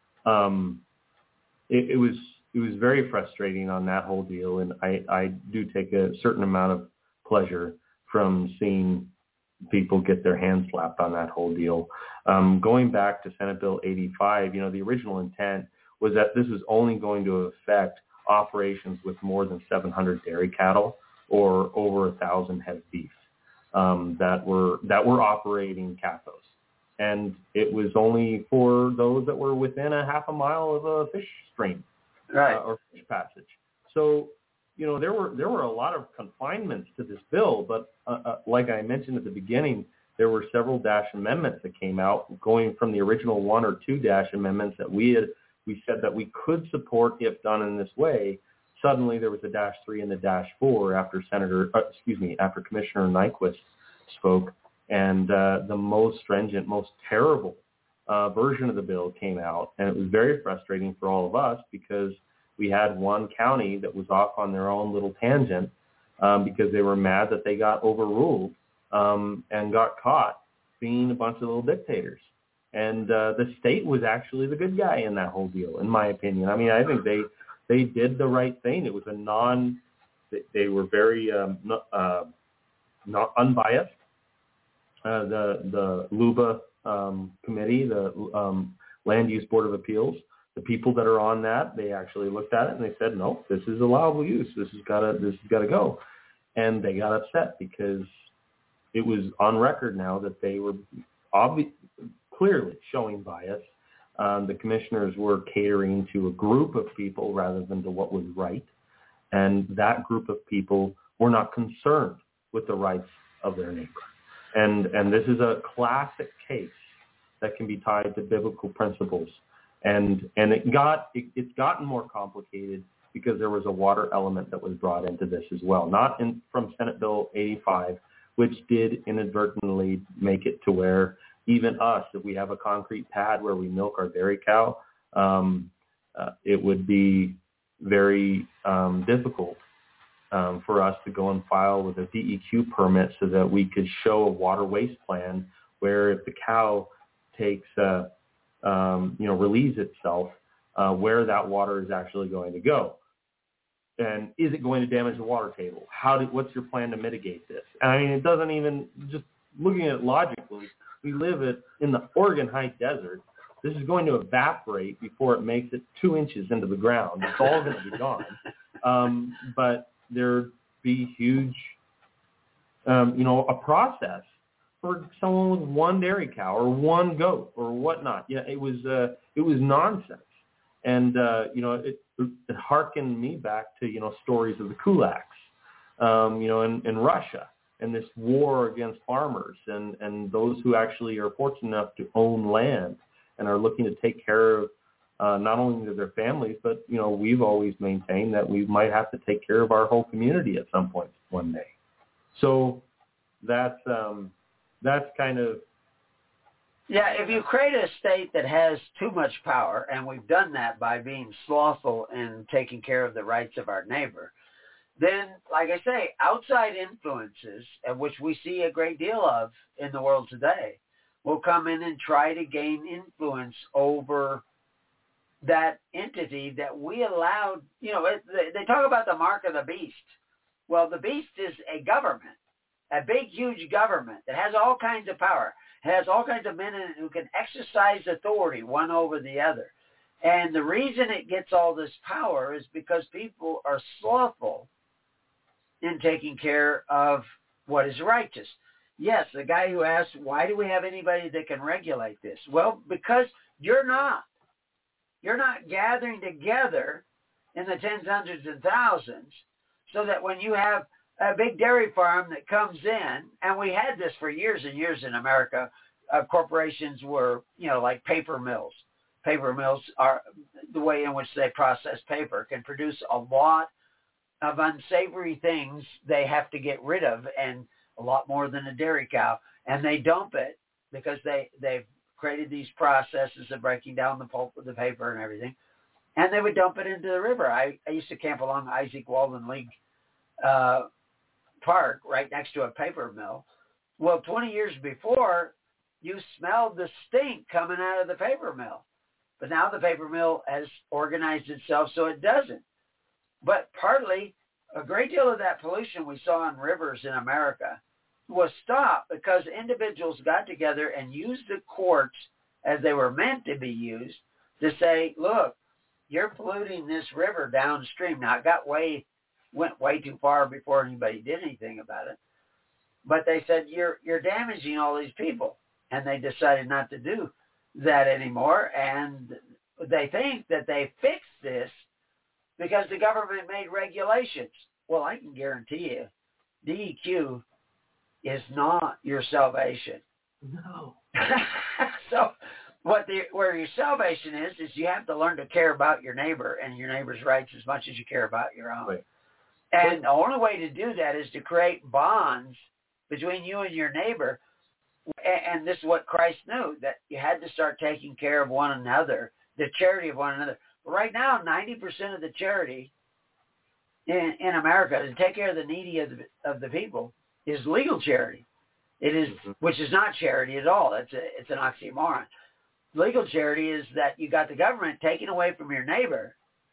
um, it, it was, it was very frustrating on that whole deal. And I, I do take a certain amount of pleasure from seeing people get their hands slapped on that whole deal. Um, going back to Senate Bill eighty-five, you know, the original intent was that this was only going to affect operations with more than seven hundred dairy cattle or over a thousand head of beef. Um, that were that were operating C A F Os, and it was only for those that were within a half a mile of a fish stream, right, uh, or fish passage. So, you know, there were there were a lot of confinements to this bill, but uh, uh, like I mentioned at the beginning, there were several dash amendments that came out, going from the original one or two dash amendments that we had we said that we could support if done in this way. Suddenly there was a dash three and the dash four after Senator, uh, excuse me, after Commissioner Nyquist spoke, and uh, the most stringent, most terrible uh, version of the bill came out, and it was very frustrating for all of us because we had one county that was off on their own little tangent um, because they were mad that they got overruled um, and got caught being a bunch of little dictators. And uh, the state was actually the good guy in that whole deal, in my opinion. I mean, I think they they did the right thing. It was a non, they, they were very um, not, uh, not unbiased. Uh, the the L U B A um, committee, the um, Land Use Board of Appeals, the people that are on that, they actually looked at it and they said, no, this is allowable use. This has got to this has got to go. And they got upset because it was on record now that they were obvi- clearly showing bias. Um, the commissioners were catering to a group of people rather than to what was right. And that group of people were not concerned with the rights of their neighbor. And and this is a classic case that can be tied to biblical principles. And and it got it, it's gotten more complicated because there was a water element that was brought into this as well, not in from Senate Bill eighty-five, which did inadvertently make it to where even us, if we have a concrete pad where we milk our dairy cow, um, uh, it would be very um, difficult um, for us to go and file with a D E Q permit so that we could show a water waste plan where if the cow takes, uh, um, you know, relieves itself, uh, where that water is actually going to go. And is it going to damage the water table? How do, what's your plan to mitigate this? And I mean, it doesn't even, just looking at it logically, we live at, in the Oregon High Desert. This is going to evaporate before it makes it two inches into the ground. It's all going to be gone. Um, but there'd be huge, um, you know, a process for someone with one dairy cow or one goat or whatnot. Yeah, it was uh, it was nonsense. And, uh, you know, it, it harkened me back to, you know, stories of the kulaks, um, you know, in, in Russia, and this war against farmers and, and those who actually are fortunate enough to own land and are looking to take care of uh, not only their families, but, you know, we've always maintained that we might have to take care of our whole community at some point one day. So that's, um, that's kind of, yeah, if you create a state that has too much power, and we've done that by being slothful in taking care of the rights of our neighbor, then, like I say, outside influences, of which we see a great deal of in the world today, will come in and try to gain influence over that entity that we allowed. You know, they talk about the mark of the beast. Well, the beast is a government, a big, huge government that has all kinds of power. Has all kinds of men in it who can exercise authority one over the other. And the reason it gets all this power is because people are slothful in taking care of what is righteous. Yes, the guy who asked, why do we have anybody that can regulate this? Well, because you're not. You're not gathering together in the tens, hundreds, and thousands so that when you have a big dairy farm that comes in, and we had this for years and years in America. Uh, corporations were, you know, like paper mills. Paper mills are the way in which they process paper can produce a lot of unsavory things they have to get rid of, and a lot more than a dairy cow. And they dump it because they, they've created these processes of breaking down the pulp of the paper and everything. And they would dump it into the river. I, I used to camp along Isaac Walden League uh, Park right next to a paper mill. Well, twenty years before, you smelled the stink coming out of the paper mill. But now the paper mill has organized itself so it doesn't. But partly, a great deal of that pollution we saw in rivers in America was stopped because individuals got together and used the courts as they were meant to be used to say, look, you're polluting this river downstream. Now, it got way went way too far before anybody did anything about it. But they said, you're you're damaging all these people. And they decided not to do that anymore. And they think that they fixed this because the government made regulations. Well, I can guarantee you, D E Q is not your salvation. no. So what the, where your salvation is, is you have to learn to care about your neighbor and your neighbor's rights as much as you care about your own. Right. And the only way to do that is to create bonds between you and your neighbor. And this is what Christ knew, that you had to start taking care of one another, the charity of one another. But right now, ninety percent of the charity in, in America to take care of the needy of the, of the people is legal charity. It is, mm-hmm. which is not charity at all. It's a, it's an oxymoron. Legal charity is that you got the government taking away from your neighbor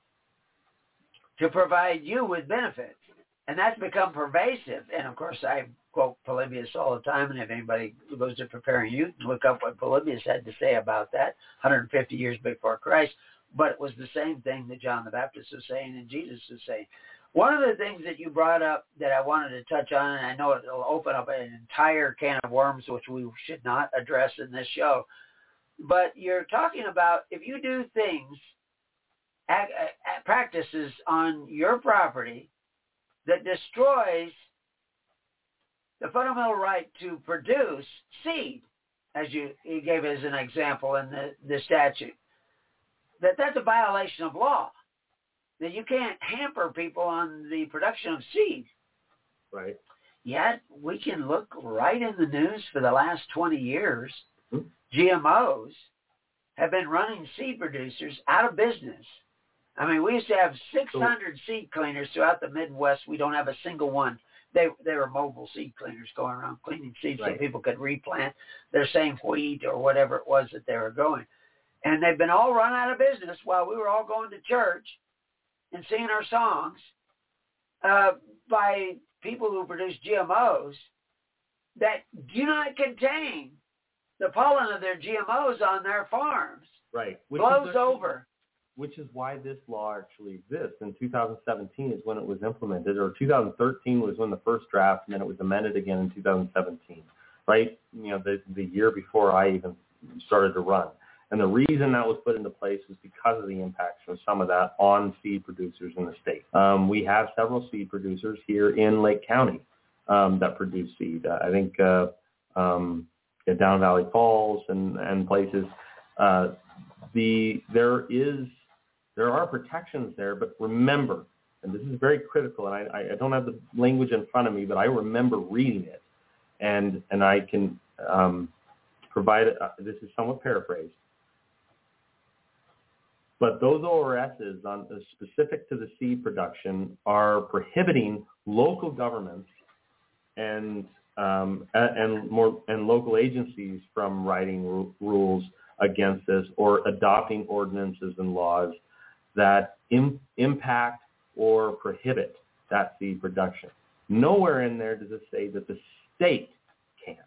to provide you with benefits. And that's become pervasive. And, of course, I quote Polybius all the time, and if anybody goes to Preparing Youth, look up what Polybius had to say about that one hundred fifty years before Christ. But it was the same thing that John the Baptist was saying and Jesus was saying. One of the things that you brought up that I wanted to touch on, and I know it'll open up an entire can of worms, which we should not address in this show, but you're talking about if you do things, act, act, practices on your property that destroys the fundamental right to produce seed, as you, you gave as an example in the, the statute, that that's a violation of law, that you can't hamper people on the production of seed. Right. Yet we can look right in the news for the last twenty years G M Os have been running seed producers out of business. I mean, we used to have six hundred seed cleaners throughout the Midwest. We don't have a single one. They they were mobile seed cleaners going around cleaning seeds right. so people could replant their same wheat or whatever it was that they were going. And they've been all run out of business while we were all going to church and singing our songs uh, by people who produce G M Os that do not contain the pollen of their G M Os on their farms. Right. Which blows is, over. Which is why this law actually exists. In two thousand seventeen is when it was implemented, or two thousand thirteen was when the first draft, and then it was amended again in two thousand seventeen, right? You know, the, the year before I even started to run. And the reason that was put into place was because of the impacts from some of that on seed producers in the state. Um, we have several seed producers here in Lake County um, that produce seed. Uh, I think uh, um, at Down Valley Falls and, and places, uh, the there is there are protections there, but remember, and this is very critical, and I, I don't have the language in front of me, but I remember reading it, and and I can um, provide it. Uh, this is somewhat paraphrased. But those O R Ss on, uh, specific to the seed production are prohibiting local governments and um, and more and local agencies from writing r- rules against this or adopting ordinances and laws that im- impact or prohibit that seed production. Nowhere in there does it say that the state can't.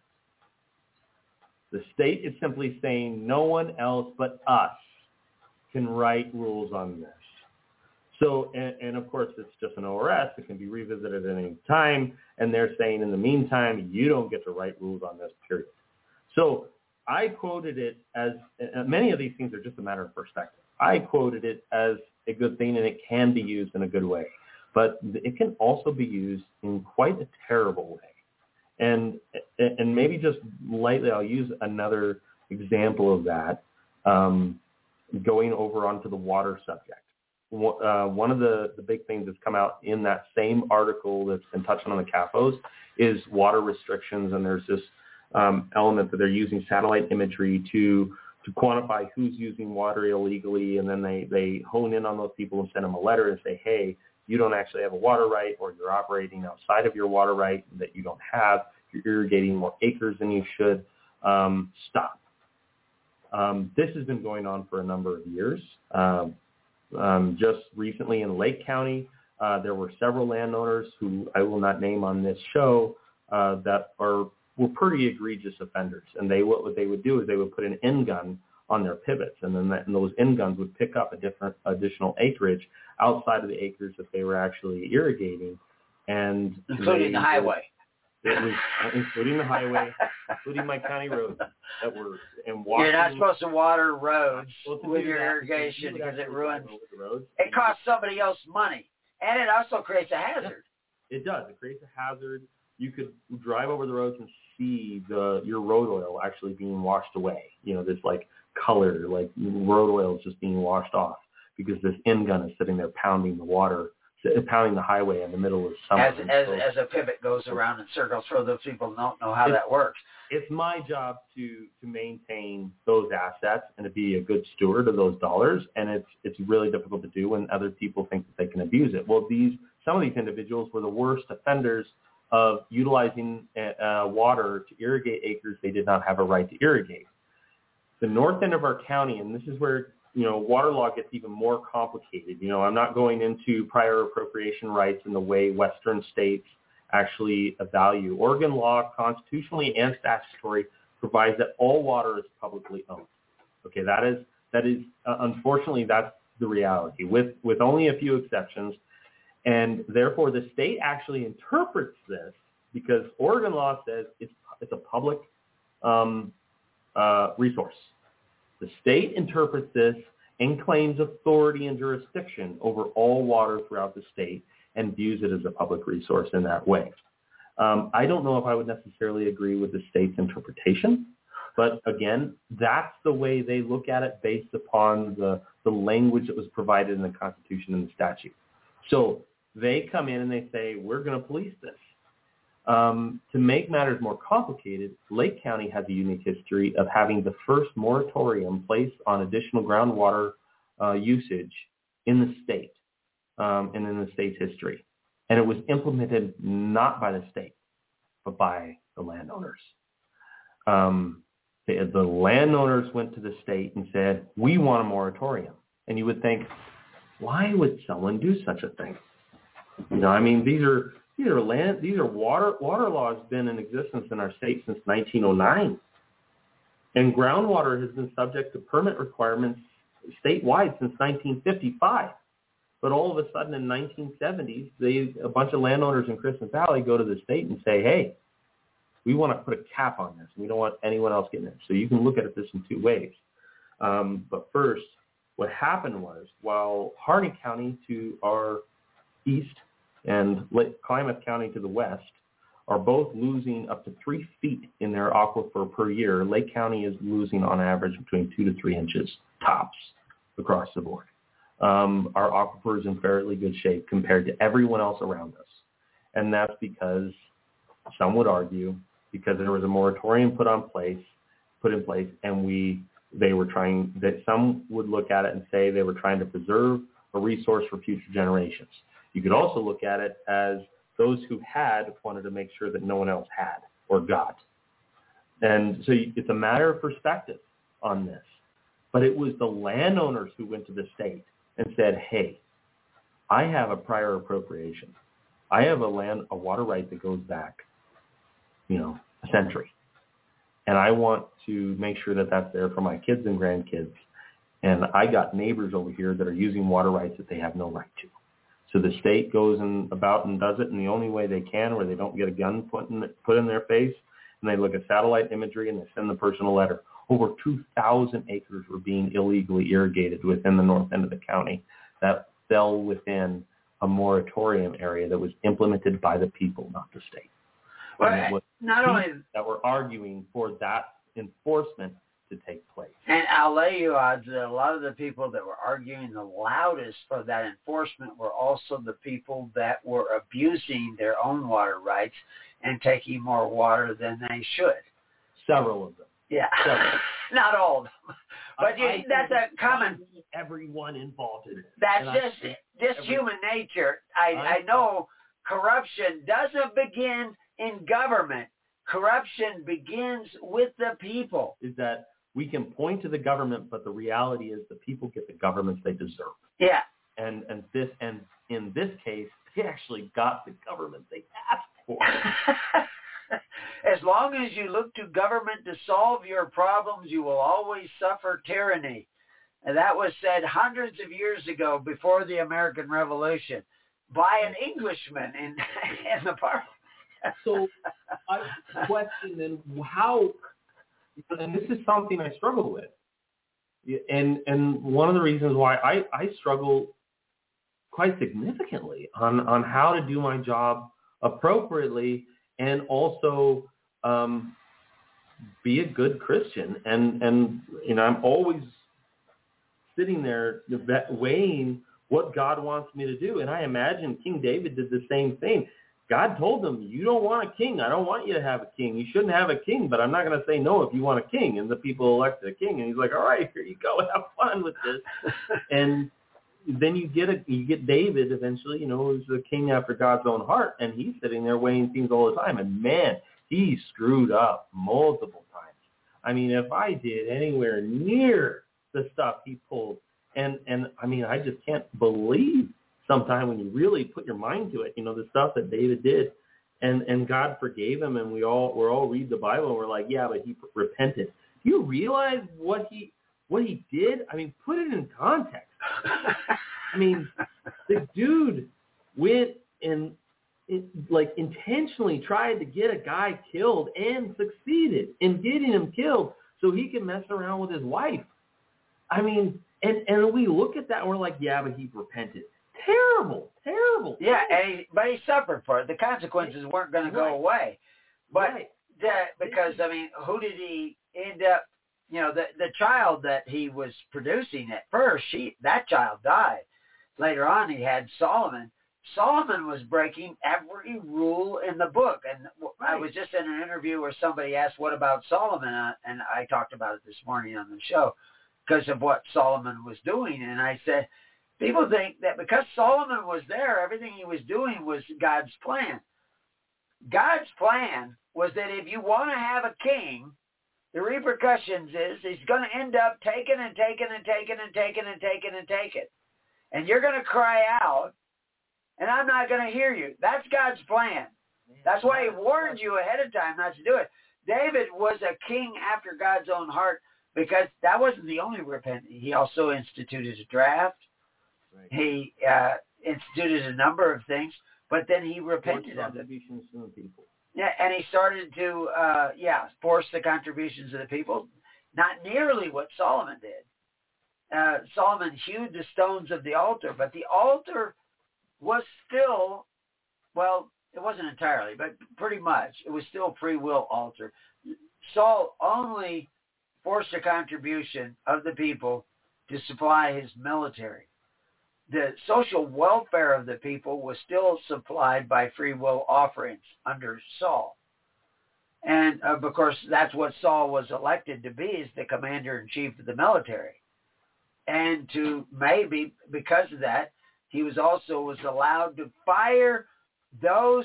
The state is simply saying no one else but us can write rules on this. So, and, and of course, it's just an O R S. It can be revisited at any time, and they're saying in the meantime, you don't get to write rules on this, period. So I quoted it as, many of these things are just a matter of perspective. I quoted it as a good thing, and it can be used in a good way. But it can also be used in quite a terrible way. And, and maybe just lightly, I'll use another example of that. Um, going over onto the water subject. Uh, one of the, the big things that's come out in that same article that's been touching on the C A F Os is water restrictions, and there's this um, element that they're using satellite imagery to to quantify who's using water illegally, and then they, they hone in on those people and send them a letter and say, hey, you don't actually have a water right, or you're operating outside of your water right that you don't have, you're irrigating more acres than you should, um, stop. Um, this has been going on for a number of years. Um, um, just recently in Lake County, uh, there were several landowners who I will not name on this show uh, that are were pretty egregious offenders. And they what they would do is they would put an end gun on their pivots, and then that, and those end guns would pick up a different additional acreage outside of the acres that they were actually irrigating, and including the highway. It was including the highway, including my county roads that were and walking. You're not supposed to water roads well, with your that, irrigation because it ruins. The roads. It costs somebody else money, and it also creates a hazard. It does. It creates a hazard. You could drive over the roads and see the your road oil actually being washed away. You know, this like color, like road oil is just being washed off because this end gun is sitting there pounding the water. Pounding the highway in the middle of summer. As, as, so, as a pivot goes around in circles, for those people don't know how that works. It's my job to to maintain those assets and to be a good steward of those dollars, and it's it's really difficult to do when other people think that they can abuse it. Well, these some of these individuals were the worst offenders of utilizing uh, water to irrigate acres they did not have a right to irrigate. The north end of our county, and this is where you know, water law gets even more complicated. You know, I'm not going into prior appropriation rights and the way Western states actually value. Oregon law, constitutionally and statutory, provides that all water is publicly owned. Okay, that is that is uh, unfortunately that's the reality, with with only a few exceptions, and therefore the state actually interprets this because Oregon law says it's it's a public um, uh, resource. The state interprets this and claims authority and jurisdiction over all water throughout the state and views it as a public resource in that way. Um, I don't know if I would necessarily agree with the state's interpretation, but again, that's the way they look at it based upon the, the language that was provided in the Constitution and the statute. So they come in and they say, we're going to police this. Um, to make matters more complicated, Lake County has a unique history of having the first moratorium placed on additional groundwater uh, usage in the state um, and in the state's history. And it was implemented not by the state, but by the landowners. Um, the, the landowners went to the state and said, we want a moratorium. And you would think, why would someone do such a thing? You know, I mean, these are these are land, these are water water laws been in existence in our state since nineteen oh nine, and groundwater has been subject to permit requirements statewide since nineteen fifty-five. But all of a sudden, in nineteen seventies, they a bunch of landowners in Christmas Valley go to the state and say, "Hey, we want to put a cap on this. We don't want anyone else getting it." So you can look at this in two ways. Um, but first, what happened was, while Harney County to our east and Klamath County to the west are both losing up to three feet in their aquifer per year, Lake County is losing on average between two to three inches tops across the board. Um, our aquifer is in fairly good shape compared to everyone else around us. And that's because, some would argue, because there was a moratorium put on place, put in place, and we they were trying, that some would look at it and say they were trying to preserve a resource for future generations. You could also look at it as those who had wanted to make sure that no one else had or got. And so it's a matter of perspective on this. But it was the landowners who went to the state and said, hey, I have a prior appropriation. I have a land, a water right that goes back, you know, a century. And I want to make sure that that's there for my kids and grandkids. And I got neighbors over here that are using water rights that they have no right to. So the state goes and about and does it in the only way they can, where they don't get a gun put in, put in their face, and they look at satellite imagery and they send the person a letter. Over two thousand acres were being illegally irrigated within the north end of the county that fell within a moratorium area that was implemented by the people, not the state. Well, and it was not only that were arguing for that enforcement to take place. And I'll lay you odds that a lot of the people that were arguing the loudest for that enforcement were also the people that were abusing their own water rights and taking more water than they should. Several of them. Yeah, Several. Not all of them. But you, I that's a common... Everyone involved in it. That's and just I, just every, human nature. I, I, I know corruption doesn't begin in government. Corruption begins with the people. Is that we can point to the government, but the reality is the people get the governments they deserve. Yeah. And and this and in this case, they actually got the government they asked for. As long as you look to government to solve your problems, you will always suffer tyranny. And that was said hundreds of years ago before the American Revolution by an Englishman in, in the parliament. So I question then how, and this is something I struggle with. And and one of the reasons why I, I struggle quite significantly on, on how to do my job appropriately and also um, be a good Christian. And, and, you know, I'm always sitting there weighing what God wants me to do. And I imagine King David did the same thing. God told him, you don't want a king. I don't want you to have a king. You shouldn't have a king, but I'm not going to say no if you want a king. And the people elected a king. And he's like, all right, here you go. Have fun with this. And then you get a, you get David eventually, you know, who's the king after God's own heart. And he's sitting there weighing things all the time. And, man, he screwed up multiple times. I mean, if I did anywhere near the stuff he pulled, and, and I mean, I just can't believe sometime when you really put your mind to it, you know, the stuff that David did, and, and God forgave him, and we all we're all read the Bible and we're like, yeah, but he repented. Do you realize what he what he did? I mean, put it in context. I mean, the dude went and it, like intentionally tried to get a guy killed and succeeded in getting him killed so he could mess around with his wife. I mean, and and we look at that and we're like, yeah, but he repented. Terrible, terrible. Yeah, and he, but he suffered for it. The consequences weren't going to go right. away. But right. that, because, I mean, who did he end up, you know, the the child that he was producing at first, she that child died. Later on, he had Solomon. Solomon was breaking every rule in the book. And I was just in an interview where somebody asked, what about Solomon? And I talked about it this morning on the show because of what Solomon was doing. And I said, people think that because Solomon was there, everything he was doing was God's plan. God's plan was that if you want to have a king, the repercussions is he's going to end up taking and taking and taking and taking and taking and taking. And you're going to cry out, and I'm not going to hear you. That's God's plan. That's why he warned you ahead of time not to do it. David was a king after God's own heart because that wasn't the only repentance. He also instituted a draft. Right. He uh, instituted a number of things, but then he repented of them. Contributions from the people. Yeah, and he started to, uh, yeah, force the contributions of the people. Not nearly what Solomon did. Uh, Solomon hewed the stones of the altar, but the altar was still, well, it wasn't entirely, but pretty much. It was still free will altar. Saul only forced a contribution of the people to supply his military. The social welfare of the people was still supplied by free will offerings under Saul. And, uh, of course, that's what Saul was elected to be, is the commander-in-chief of the military. And to maybe, because of that, he was also was allowed to fire those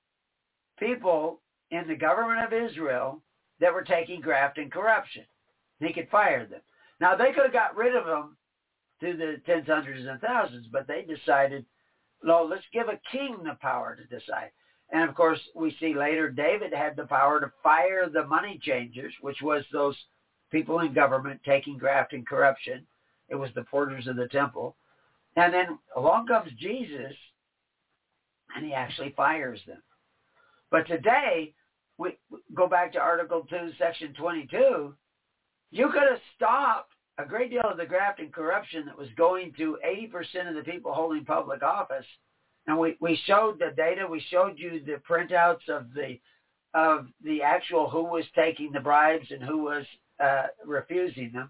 people in the government of Israel that were taking graft and corruption. He could fire them. Now, they could have got rid of them through the tens, hundreds, and thousands, but they decided, no, let's give a king the power to decide. And, of course, we see later David had the power to fire the money changers, which was those people in government taking graft and corruption. It was the porters of the temple. And then along comes Jesus, and he actually fires them. But today, we go back to Article two, Section twenty-two, you could have stopped a great deal of the graft and corruption that was going to eighty percent of the people holding public office. And we, we showed the data. We showed you the printouts of the of the actual who was taking the bribes and who was uh, refusing them.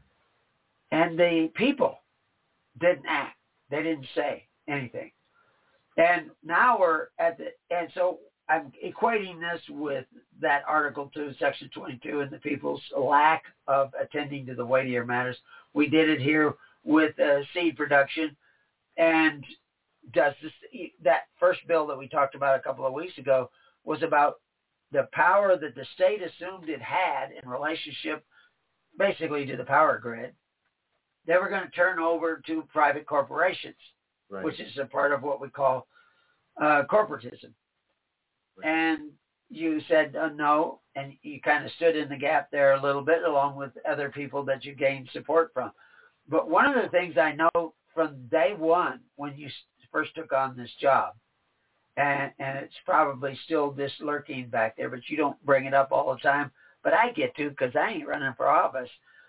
And the people didn't act. They didn't say anything. And now we're at the, and so I'm equating this with that Article two, Section twenty-two, and the people's lack of attending to the weightier matters. We did it here with uh, seed production. And does this, that first bill that we talked about a couple of weeks ago was about the power that the state assumed it had in relationship basically to the power grid. They were going to turn over to private corporations, right, which is a part of what we call uh, corporatism. Right. And you said uh, no, and you kind of stood in the gap there a little bit along with other people that you gained support from. But one of the things I know from day one when you first took on this job, and, and it's probably still this lurking back there, but you don't bring it up all the time, but I get to because I ain't running for office,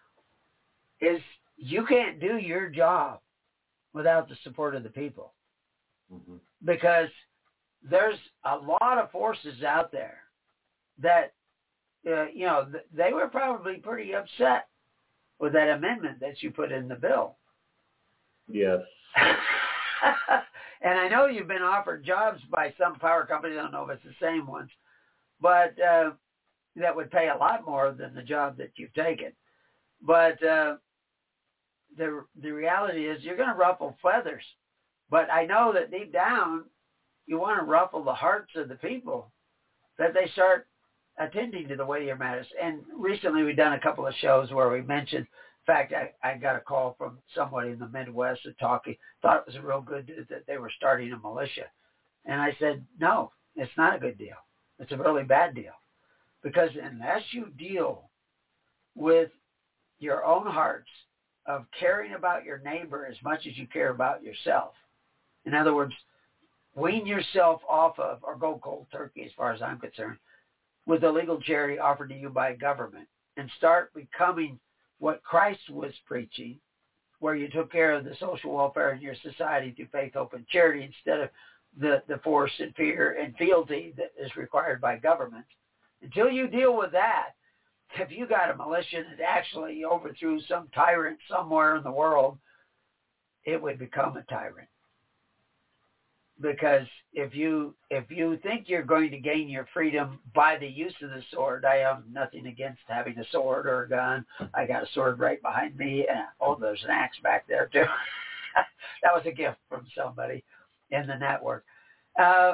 is you can't do your job without the support of the people. Mm-hmm. Because there's a lot of forces out there that, uh, you know, th- they were probably pretty upset with that amendment that you put in the bill. Yes. And I know you've been offered jobs by some power companies, I don't know if it's the same ones, but uh, that would pay a lot more than the job that you've taken. But uh, the the reality is you're going to ruffle feathers. But I know that deep down you want to ruffle the hearts of the people, that they start attending to the weightier matters. And recently we've done a couple of shows where we mentioned, in fact, I, I got a call from somebody in the Midwest talking, thought it was a real good that they were starting a militia. And I said, no, it's not a good deal. It's a really bad deal. Because unless you deal with your own hearts of caring about your neighbor as much as you care about yourself, in other words, wean yourself off of, or go cold turkey as far as I'm concerned, with the legal charity offered to you by government, and start becoming what Christ was preaching, where you took care of the social welfare in your society through faith, hope, and charity instead of the, the force and fear and fealty that is required by government. Until you deal with that, if you got a militia that actually overthrew some tyrant somewhere in the world, it would become a tyrant. because if you if you think you're going to gain your freedom by the use of the sword, I have nothing against having a sword or a gun. I got a sword right behind me, and oh, there's an axe back there too. That was a gift from somebody in the network. Uh,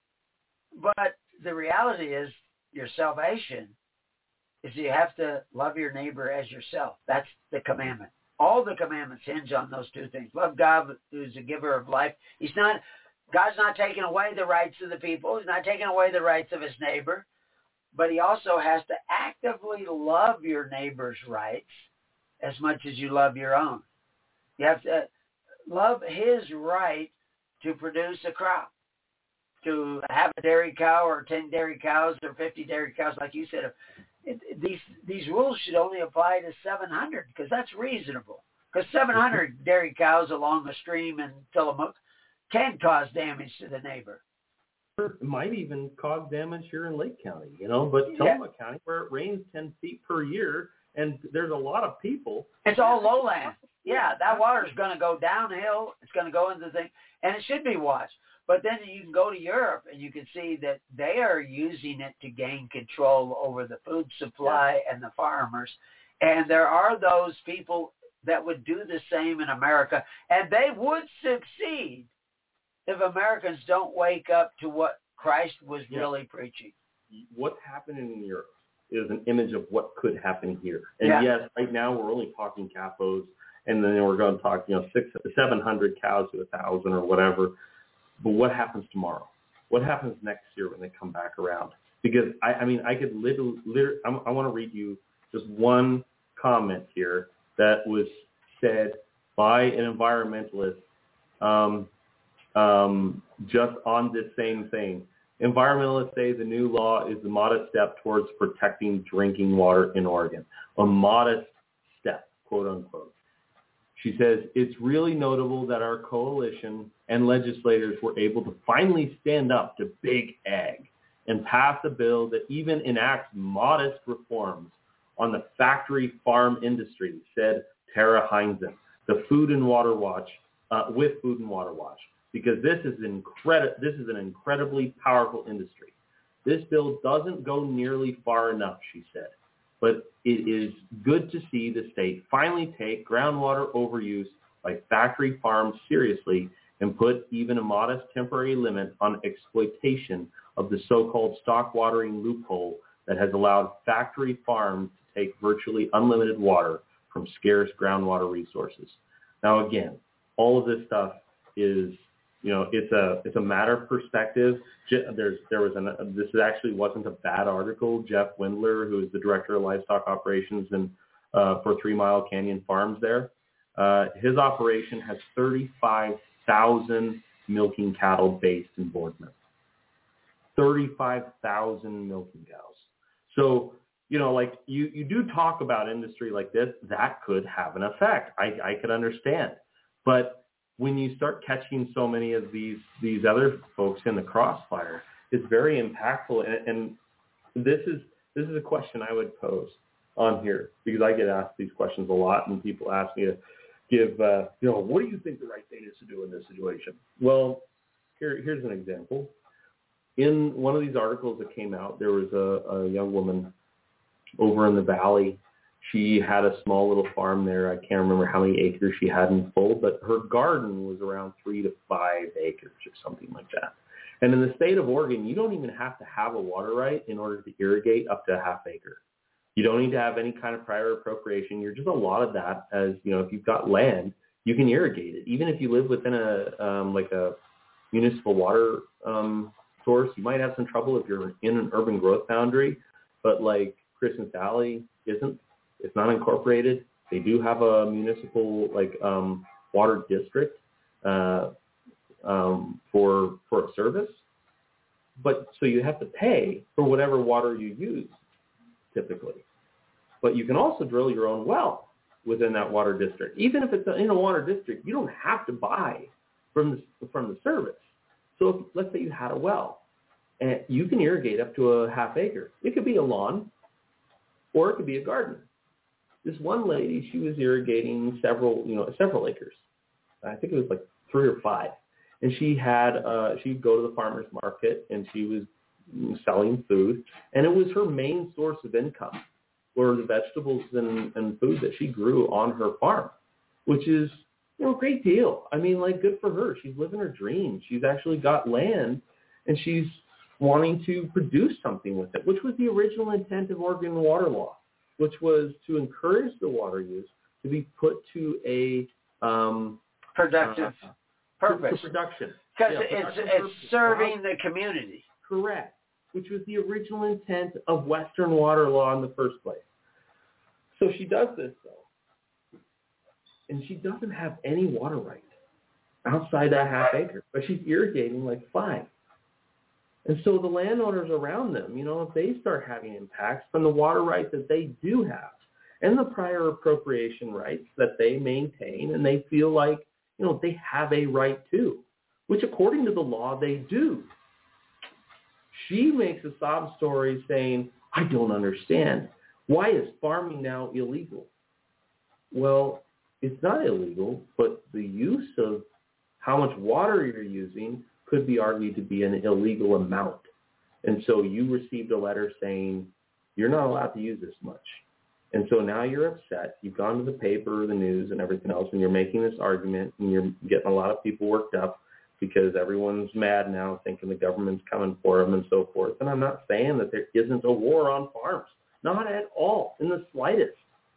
but the reality is, your salvation is you have to love your neighbor as yourself. That's the commandment. All the commandments hinge on those two things. Love God, who's the giver of life. He's not, God's not taking away the rights of the people. He's not taking away the rights of his neighbor. But he also has to actively love your neighbor's rights as much as you love your own. You have to love his right to produce a crop, to have a dairy cow or ten dairy cows or fifty dairy cows, like you said. It, it, these these rules should only apply to seven hundred because that's reasonable. Because seven hundred dairy cows along a stream in Tillamook can cause damage to the neighbor. It might even cause damage here in Lake County, you know, but Tillamook yeah. County, where it rains ten feet per year, and there's a lot of people. It's all lowland. Yeah, that water's going to go downhill. It's going to go into the thing, and it should be watched. But then you can go to Europe, and you can see that they are using it to gain control over the food supply yeah. and the farmers. And there are those people that would do the same in America, and they would succeed if Americans don't wake up to what Christ was yeah. really preaching. What's happening in Europe is an image of what could happen here. And yeah. yes, right now we're only talking C A F Os, and then we're going to talk, you know, six, seven hundred cows to a thousand or whatever. But what happens tomorrow? What happens next year when they come back around? Because I, I mean, I could literally, literally I'm, I want to read you just one comment here that was said by an environmentalist um, um, just on this same thing. Environmentalists say the new law is a modest step towards protecting drinking water in Oregon. A modest step, quote unquote. She says, it's really notable that our coalition and legislators were able to finally stand up to Big Ag and pass a bill that even enacts modest reforms on the factory farm industry, said Tara Heinzen, the Food and Water Watch, uh, with Food and Water Watch, because this is, incredi- this is an incredibly powerful industry. This bill doesn't go nearly far enough, she said. But it is good to see the state finally take groundwater overuse by factory farms seriously and put even a modest temporary limit on exploitation of the so-called stock watering loophole that has allowed factory farms to take virtually unlimited water from scarce groundwater resources. Now, again, all of this stuff is, you know, it's a it's a matter of perspective. There's there was an this actually wasn't a bad article. Jeff Windler, who is the director of livestock operations and uh, for Three Mile Canyon Farms, there, uh, his operation has thirty-five thousand milking cattle based in Boardman. thirty-five thousand milking cows. So, you know, like you you do talk about industry like this, that could have an effect. I I could understand, but when you start catching so many of these these other folks in the crossfire, it's very impactful. And, and this is this is a question I would pose on here, because I get asked these questions a lot, and people ask me to give, uh, you know, what do you think the right thing is to do in this situation? Well, here here's an example. In one of these articles that came out, there was a, a young woman over in the valley. She had a small little farm there. I can't remember how many acres she had in full, but her garden was around three to five acres or something like that. And in the state of Oregon, you don't even have to have a water right in order to irrigate up to a half acre. You don't need to have any kind of prior appropriation. You're just allotted that as, you know, if you've got land, you can irrigate it. Even if you live within a, um, like a municipal water um, source, you might have some trouble if you're in an urban growth boundary, but like Christmas Valley isn't. It's not incorporated. They do have a municipal like um, water district uh, um, for for a service, but so you have to pay for whatever water you use, typically. But you can also drill your own well within that water district. Even if it's in a water district, you don't have to buy from the from the service. So if, let's say you had a well, and you can irrigate up to a half acre. It could be a lawn, or it could be a garden. This one lady, she was irrigating several, you know, several acres. I think it was like three or five. and she had uh, she'd go to the farmer's market, and she was selling food, and it was her main source of income were the vegetables and, and food that she grew on her farm, which is, you know, a great deal. I mean, like, good for her. She's living her dream. She's actually got land, and she's wanting to produce something with it, which was the original intent of Oregon water law, which was to encourage the water use to be put to a um, productive uh, purpose. To, to production. Because yeah, it's, it's serving the community. Correct, which was the original intent of Western water law in the first place. So she does this, though, and she doesn't have any water rights outside that half acre, but she's irrigating like five. And so the landowners around them, you know, if they start having impacts from the water rights that they do have and the prior appropriation rights that they maintain, and they feel like, you know, they have a right to, which according to the law they do. She makes a sob story saying, I don't understand. Why is farming now illegal? Well, it's not illegal, but the use of how much water you're using could be argued to be an illegal amount. And so you received a letter saying, you're not allowed to use this much. And so now you're upset. You've gone to the paper, the news, and everything else, and you're making this argument, and you're getting a lot of people worked up because everyone's mad now, thinking the government's coming for them and so forth. And I'm not saying that there isn't a war on farms. Not at all, in the slightest.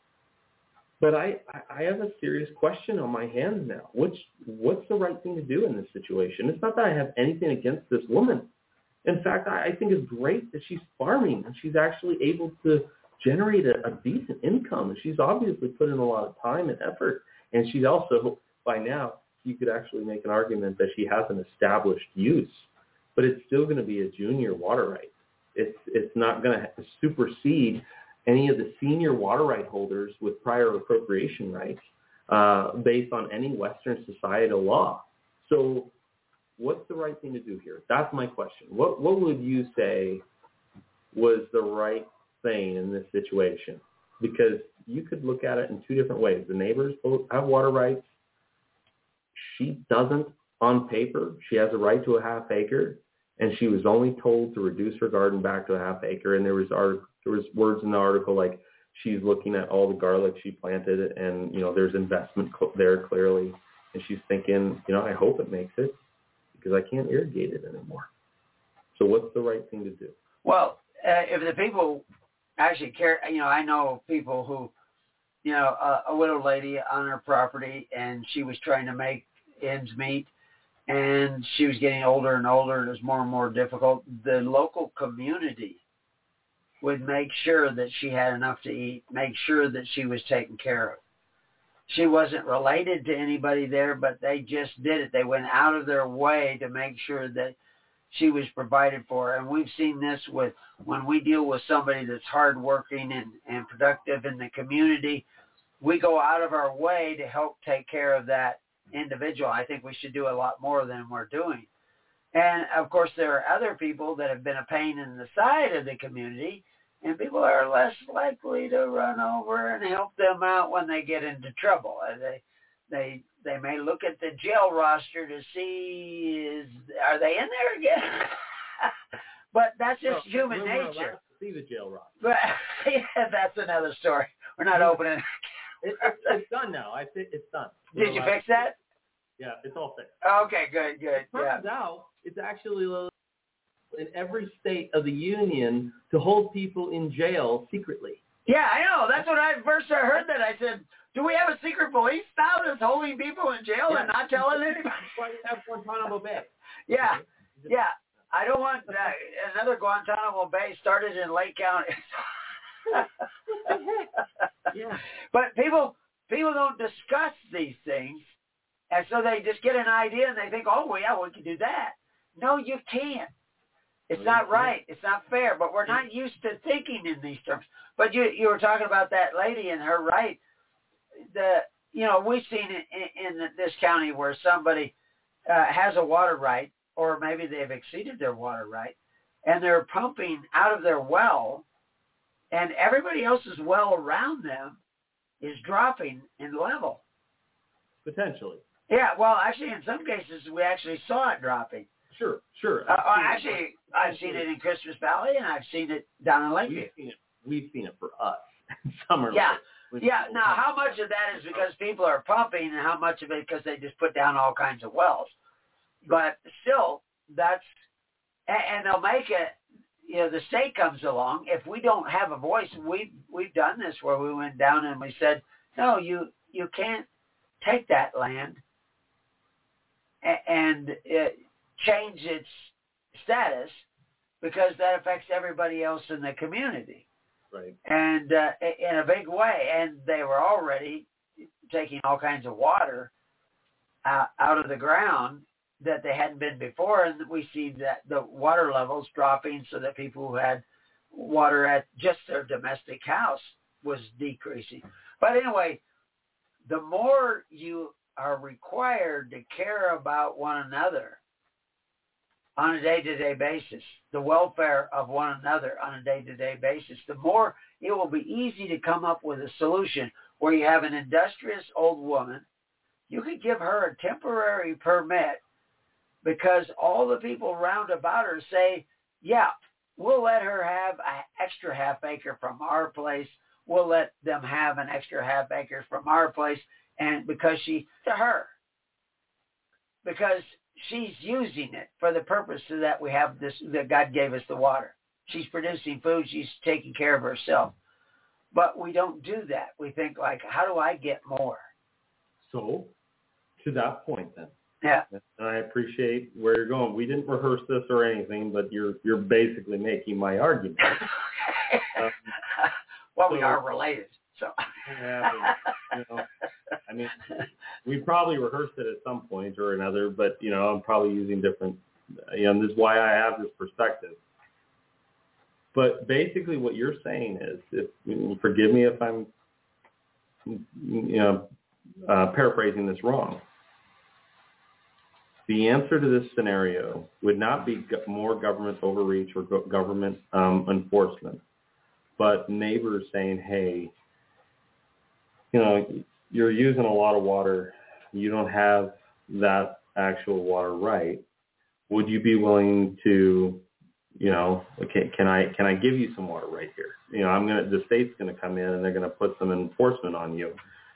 But I, I have a serious question on my hands now. Which, what's the right thing to do in this situation? It's not that I have anything against this woman. In fact, I, I think it's great that she's farming and she's actually able to generate a, a decent income. And she's obviously put in a lot of time and effort. And she's also, by now, you could actually make an argument that she has an established use. But it's still going to be a junior water right. It's, it's not going to supersede any of the senior water right holders with prior appropriation rights uh, based on any Western societal law. So what's the right thing to do here? That's my question. What what would you say was the right thing in this situation? Because you could look at it in two different ways. The neighbors both have water rights. She doesn't on paper. She has a right to a half acre, and she was only told to reduce her garden back to a half acre. And there was art, there was words in the article like she's looking at all the garlic she planted, and you know there's investment there clearly, and she's thinking, you know, I hope it makes it because I can't irrigate it anymore. So what's the right thing to do? Well, uh, if the people actually care, you know, I know people who, you know, a, a widow lady on her property, and she was trying to make ends meet. And she was getting older and older, and it was more and more difficult. The local community would make sure that she had enough to eat, make sure that she was taken care of. She wasn't related to anybody there, but they just did it. They went out of their way to make sure that she was provided for. And we've seen this with when we deal with somebody that's hardworking and, and productive in the community, we go out of our way to help take care of that individual. I think we should do a lot more than we're doing. And of course there are other people that have been a pain in the side of the community, and people are less likely to run over and help them out when they get into trouble. They they they may look at the jail roster to see is are they in there again? But that's just well, human nature. See the jail roster. But yeah, that's another story. We're not opening. It, it's, it's done now. I think it's done. Did you fix that? Yeah, it's all fixed. Okay, good, good. It turns yeah. out it's actually in every state of the union to hold people in jail secretly. Yeah, I know. That's when I first heard that. I said, do we have a secret police now that's holding people in jail yeah. and not telling anybody? That's why we have Guantanamo Bay. Yeah, yeah. I don't want uh, another Guantanamo Bay started in Lake County. Yeah. But people people don't discuss these things, and so they just get an idea and they think, oh, well, yeah, we can do that. No, you can't. It's no, not right. It's not fair. But we're not used to thinking in these terms. But you you were talking about that lady and her right. The you know we've seen it in, in this county where somebody uh, has a water right, or maybe they've exceeded their water right, and they're pumping out of their well. And everybody else's well around them is dropping in level. Potentially. Yeah, well, actually, in some cases, we actually saw it dropping. Sure, sure. Uh, actually, I've seen it in Christmas Valley, and I've seen it down in Lakeview. We've seen it. We've seen it for us. Summer. Yeah, yeah. Now, how much of that is because people are pumping, and how much of it because they just put down all kinds of wells? But still, that's and, and they'll make it. You know, the state comes along. If we don't have a voice, we we've done this where we went down and we said, no, you you can't take that land and, and it, change its status because that affects everybody else in the community. Right. And uh, in a big way. And they were already taking all kinds of water out, out of the ground that they hadn't been before. And we see that the water levels dropping so that people who had water at just their domestic house was decreasing. But anyway, the more you are required to care about one another on a day-to-day basis, the welfare of one another on a day-to-day basis, the more it will be easy to come up with a solution where you have an industrious old woman. You could give her a temporary permit because all the people round about her say, yeah, we'll let her have an extra half acre from our place. We'll let them have an extra half acre from our place. And because she, to her, because she's using it for the purpose so that we have this, that God gave us the water. She's producing food. She's taking care of herself. But we don't do that. We think like, how do I get more? So to that point then. Yeah. I appreciate where you're going. We didn't rehearse this or anything, but you're you're basically making my argument. um, well, so, we are related. So. Yeah, but, you know, I mean, we probably rehearsed it at some point or another, but, you know, I'm probably using different, you know, this is why I have this perspective. But basically what you're saying is, if, forgive me if I'm, you know, uh, paraphrasing this wrong. The answer to this scenario would not be more government overreach or government um, enforcement, but neighbors saying, hey, you know, you're using a lot of water. You don't have that actual water right. Would you be willing to, you know, okay, can I can I give you some water right here? You know, I'm gonna the state's gonna come in and they're gonna put some enforcement on you.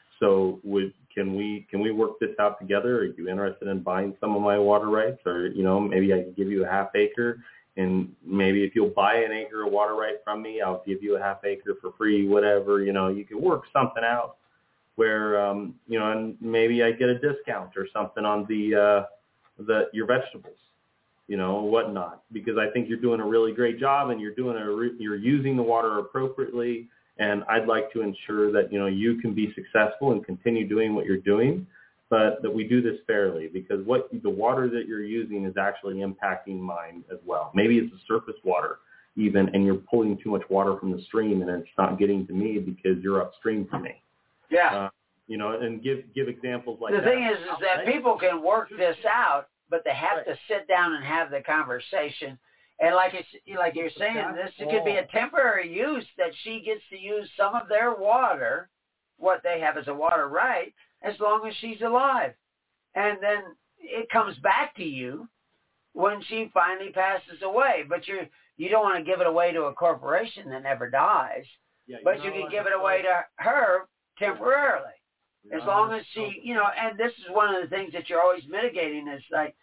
So would can we can we work this out together? Are you interested in buying some of my water rights? Or, you know, maybe I could give you a half acre, and maybe if you'll buy an acre of water right from me, I'll give you a half acre for free, whatever. You know, you could work something out where, um, you know, and maybe I get a discount or something on the uh, the your vegetables, you know, whatnot, because I think you're doing a really great job and you're doing a re- you're using the water appropriately. And I'd like to ensure that, you know, you can be successful and continue doing what you're doing, but that we do this fairly, because what the water that you're using is actually impacting mine as well. Maybe it's the surface water even, and you're pulling too much water from the stream and it's not getting to me because you're upstream from me. Yeah. Uh, you know, and give give examples like the that. The thing is, is that people can work this out, but they have right. to sit down and have the conversation. And like it's like you're saying, this it could be a temporary use that she gets to use some of their water, what they have as a water right, as long as she's alive. And then it comes back to you when she finally passes away. But you you don't want to give it away to a corporation that never dies. Yeah, but you can give it away to her temporarily. As long as she, you know, and this is one of the things that you're always mitigating is like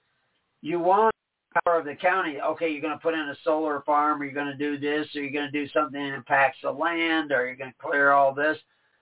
you want power of the county, okay, you're going to put in a solar farm, or you're going to do this, or you're going to do something that impacts the land, or you're going to clear all this.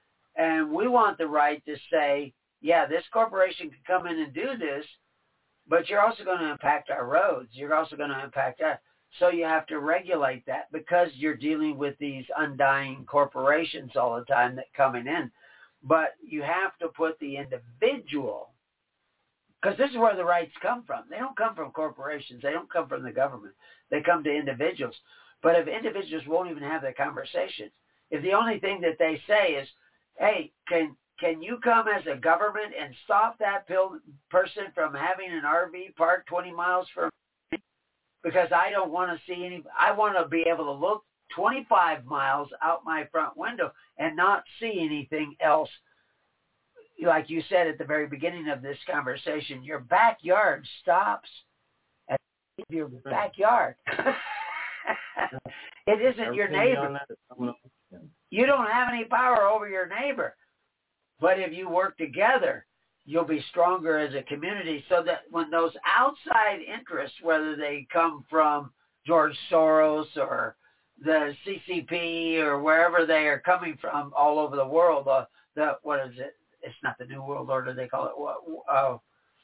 And we want the right to say, yeah, this corporation can come in and do this, but you're also going to impact our roads. You're also going to impact us. So you have to regulate that because you're dealing with these undying corporations all the time that coming in. But you have to put the individual, because this is where the rights come from. They don't come from corporations. They don't come from the government. They come to individuals. But if individuals won't even have that conversation, if the only thing that they say is, hey, can can you come as a government and stop that pil- person from having an R V parked twenty miles from me? Because I don't want to see any, I want to be able to look twenty-five miles out my front window and not see anything else like you said at the very beginning of this conversation, your backyard stops at your backyard. It isn't your neighbor. You don't have any power over your neighbor. But if you work together, you'll be stronger as a community, so that when those outside interests, whether they come from George Soros or the C C P or wherever they are coming from all over the world, uh, the what is it? It's not the New World Order. They call it what? Uh,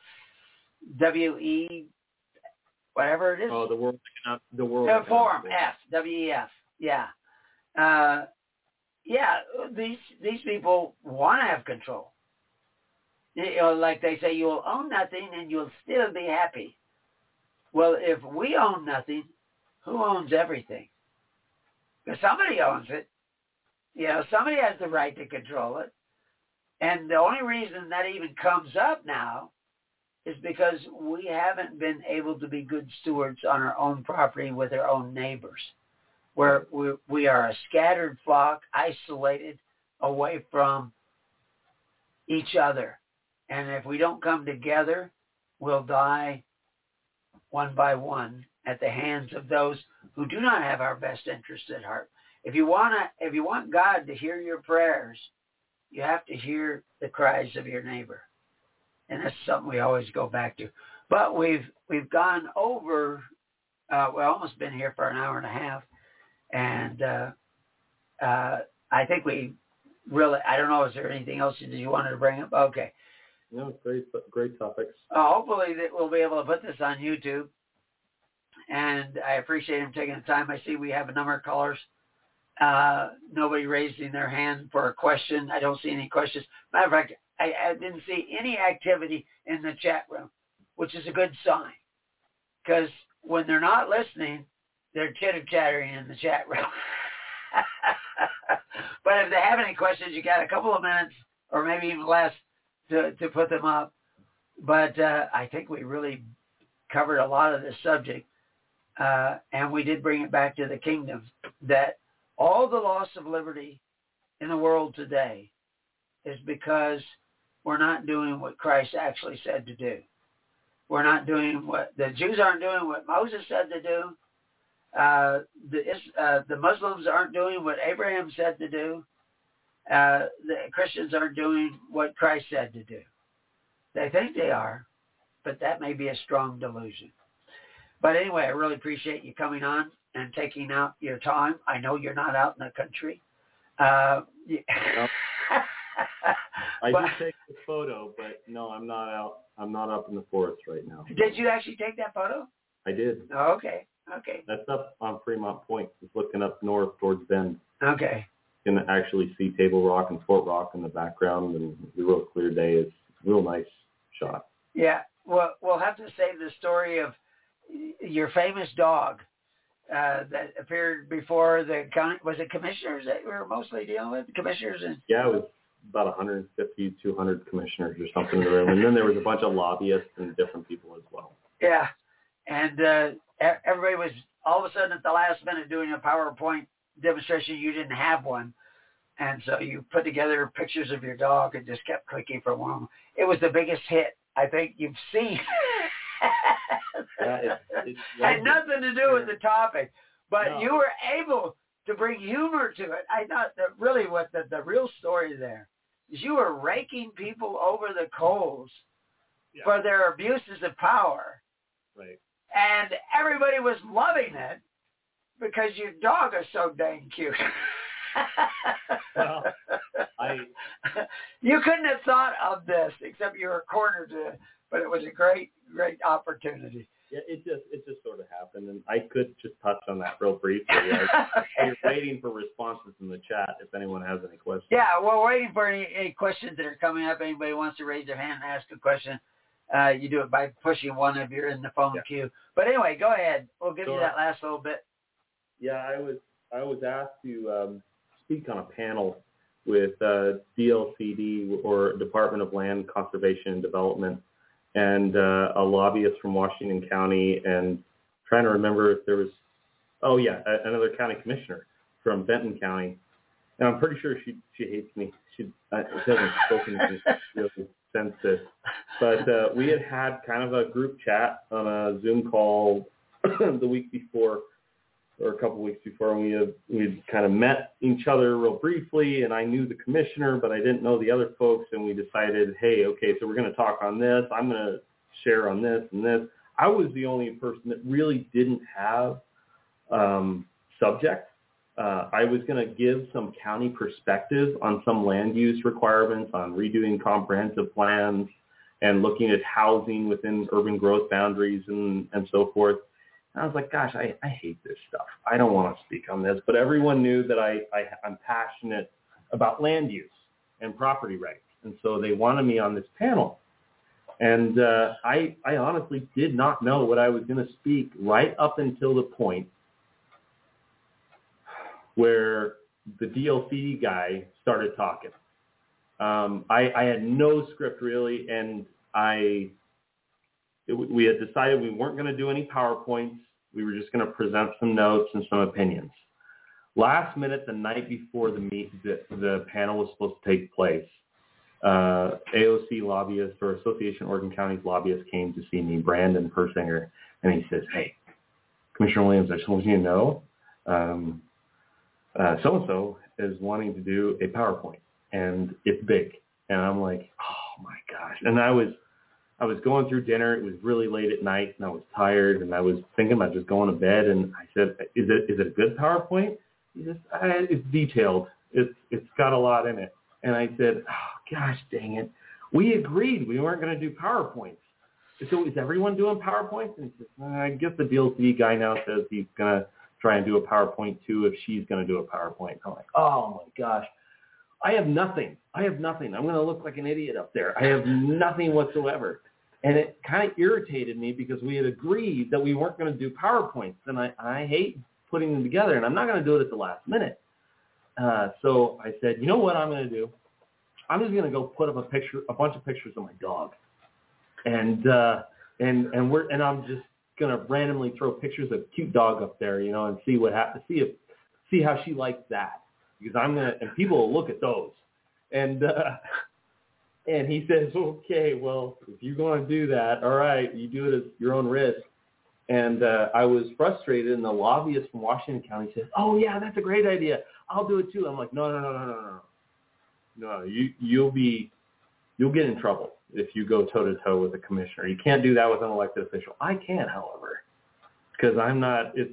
W E, whatever it is. Oh, the World the World The Forum, F, W E F. Yeah, uh, yeah. These these people want to have control. You know, like they say, you'll own nothing and you'll still be happy. Well, if we own nothing, who owns everything? Because somebody owns it. You know, somebody has the right to control it. And the only reason that even comes up now is because we haven't been able to be good stewards on our own property with our own neighbors. Where we, we are a scattered flock, isolated, away from each other. And if we don't come together, we'll die one by one at the hands of those who do not have our best interests at heart. If you want to, if you want God to hear your prayers, you have to hear the cries of your neighbor, and that's something we always go back to. But we've we've gone over. Uh, we've almost been here for an hour and a half, and uh, uh, I think we really. I don't know. Is there anything else that you wanted to bring up? Okay. No, great, great topics. Uh, hopefully that we'll be able to put this on YouTube. And I appreciate him taking the time. I see we have a number of callers. Uh, nobody raising their hand for a question. I don't see any questions. Matter of fact, I, I didn't see any activity in the chat room, which is a good sign. Because when they're not listening, they're chitter-chattering in the chat room. But if they have any questions, you got a couple of minutes or maybe even less to, to put them up. But uh, I think we really covered a lot of this subject. Uh, and we did bring it back to the kingdom, that all the loss of liberty in the world today is because we're not doing what Christ actually said to do. We're not doing what the Jews aren't doing what Moses said to do. Uh, the, uh, the Muslims aren't doing what Abraham said to do. Uh, the Christians aren't doing what Christ said to do. They think they are, but that may be a strong delusion. But anyway, I really appreciate you coming on and taking out your time. I know you're not out in the country. Uh, no. I but, did take the photo, but no, I'm not out. I'm not up in the forest right now. Did you actually take that photo? I did. Oh, okay. Okay. That's up on Fremont Point. It's looking up north towards Bend. Okay. You can actually see Table Rock and Fort Rock in the background, and the real clear day. It's a real nice shot. Yeah. Well, we'll have to save the story of your famous dog uh, that appeared before the county. Was it commissioners that we were mostly dealing with? Commissioners and yeah, it was about one hundred fifty, two hundred commissioners or something in the room, and then there was a bunch of lobbyists and different people as well. Yeah, and uh, everybody was all of a sudden at the last minute doing a PowerPoint demonstration. You didn't have one, and so you put together pictures of your dog and just kept clicking for one. It was the biggest hit I think you've seen. Yeah, it, it had nothing to do with the topic, but no. You were able to bring humor to it. I thought that really what the, the real story there is you were raking people over the coals yeah. for their abuses of power. Right. And everybody was loving it because your dog is so dang cute. Well, I... You couldn't have thought of this except you were cornered to it, but it was a great, great opportunity. Yeah, it just it just sort of happened, and I could just touch on that real briefly. I was waiting for responses in the chat if anyone has any questions. Yeah, we're waiting for any, any questions that are coming up. Anybody wants to raise their hand and ask a question, uh, you do it by pushing one if you're in the phone yeah. queue. But anyway, go ahead. We'll give sure. you that last little bit. Yeah, I was I was asked to um, speak on a panel with uh, D L C D, or Department of Land Conservation and Development, and uh, a lobbyist from Washington County, and trying to remember if there was, oh yeah, another county commissioner from Benton County. And I'm pretty sure she she hates me. She, uh, she hasn't spoken to me really since this. But uh, we had had kind of a group chat on a Zoom call the week before, or a couple of weeks before, and we had we'd kind of met each other real briefly, and I knew the commissioner, but I didn't know the other folks, and we decided, hey, okay, so we're going to talk on this. I'm going to share on this and this. I was the only person that really didn't have um, subject. Uh, I was going to give some county perspective on some land use requirements, on redoing comprehensive plans and looking at housing within urban growth boundaries and, and so forth. And I was like, gosh, I, I hate this stuff. I don't want to speak on this. But everyone knew that I, I, I'm passionate about land use and property rights. And so they wanted me on this panel. And uh, I, I honestly did not know what I was going to speak right up until the point where the D L C D guy started talking. Um, I, I had no script really, and I it, we had decided we weren't going to do any PowerPoints. We were just going to present some notes and some opinions. Last minute, the night before the meet, the, the panel was supposed to take place, uh, A O C lobbyist or Association of Oregon Counties lobbyists came to see me, Brandon Persinger, and he says, "Hey, Commissioner Williams, I just want you to know, um, Uh, so-and-so is wanting to do a PowerPoint, and it's big." And I'm like, oh my gosh. And I was, I was going through dinner. It was really late at night, and I was tired, and I was thinking about just going to bed. And I said, is it, is it a good PowerPoint? He says, it's detailed. It's, it's got a lot in it. And I said, oh gosh, dang it. We agreed we weren't going to do PowerPoints. So is everyone doing PowerPoints? And he says, I guess the D L C guy now says he's going to try and do a PowerPoint too if she's going to do a PowerPoint. I'm like, oh my gosh, I have nothing. I have nothing. I'm going to look like an idiot up there. I have nothing whatsoever. And it kind of irritated me because we had agreed that we weren't going to do PowerPoints, and I, I hate putting them together, and I'm not going to do it at the last minute. Uh, so I said, you know what I'm going to do? I'm just going to go put up a picture, a bunch of pictures of my dog, and uh, and and we're and I'm just going to randomly throw pictures of cute dog up there, you know, and see what happens, see if, see how she likes that, because I'm going to, and people will look at those. And, uh, and he says, okay, well, if you're going to do that, all right, you do it at your own risk. And uh, I was frustrated, and the lobbyist from Washington County says, oh yeah, that's a great idea. I'll do it too. I'm like, no, no, no, no, no, no. No, you, you'll be, you'll get in trouble if you go toe-to-toe with a commissioner. You can't do that with an elected official. I can, however, because I'm not, it's,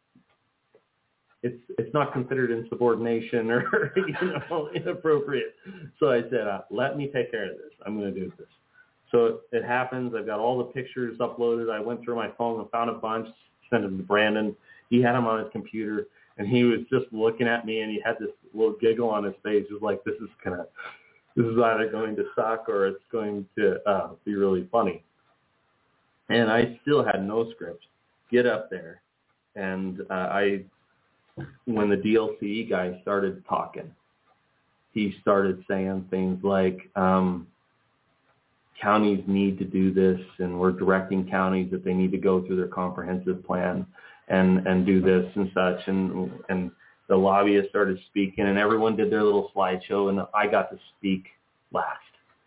it's, it's not considered insubordination or, you know, inappropriate. So I said, uh, let me take care of this. I'm going to do this. So it happens. I've got all the pictures uploaded. I went through my phone and found a bunch, sent them to Brandon. He had them on his computer, and he was just looking at me, and he had this little giggle on his face. It was like, this is kind of, this is either going to suck or it's going to uh, be really funny. And I still had no script. Get up there. And uh, I, when the D L C E guy started talking, he started saying things like, um, counties need to do this, and we're directing counties that they need to go through their comprehensive plan and, and do this and such. And, and the lobbyists started speaking, and everyone did their little slideshow, and I got to speak last.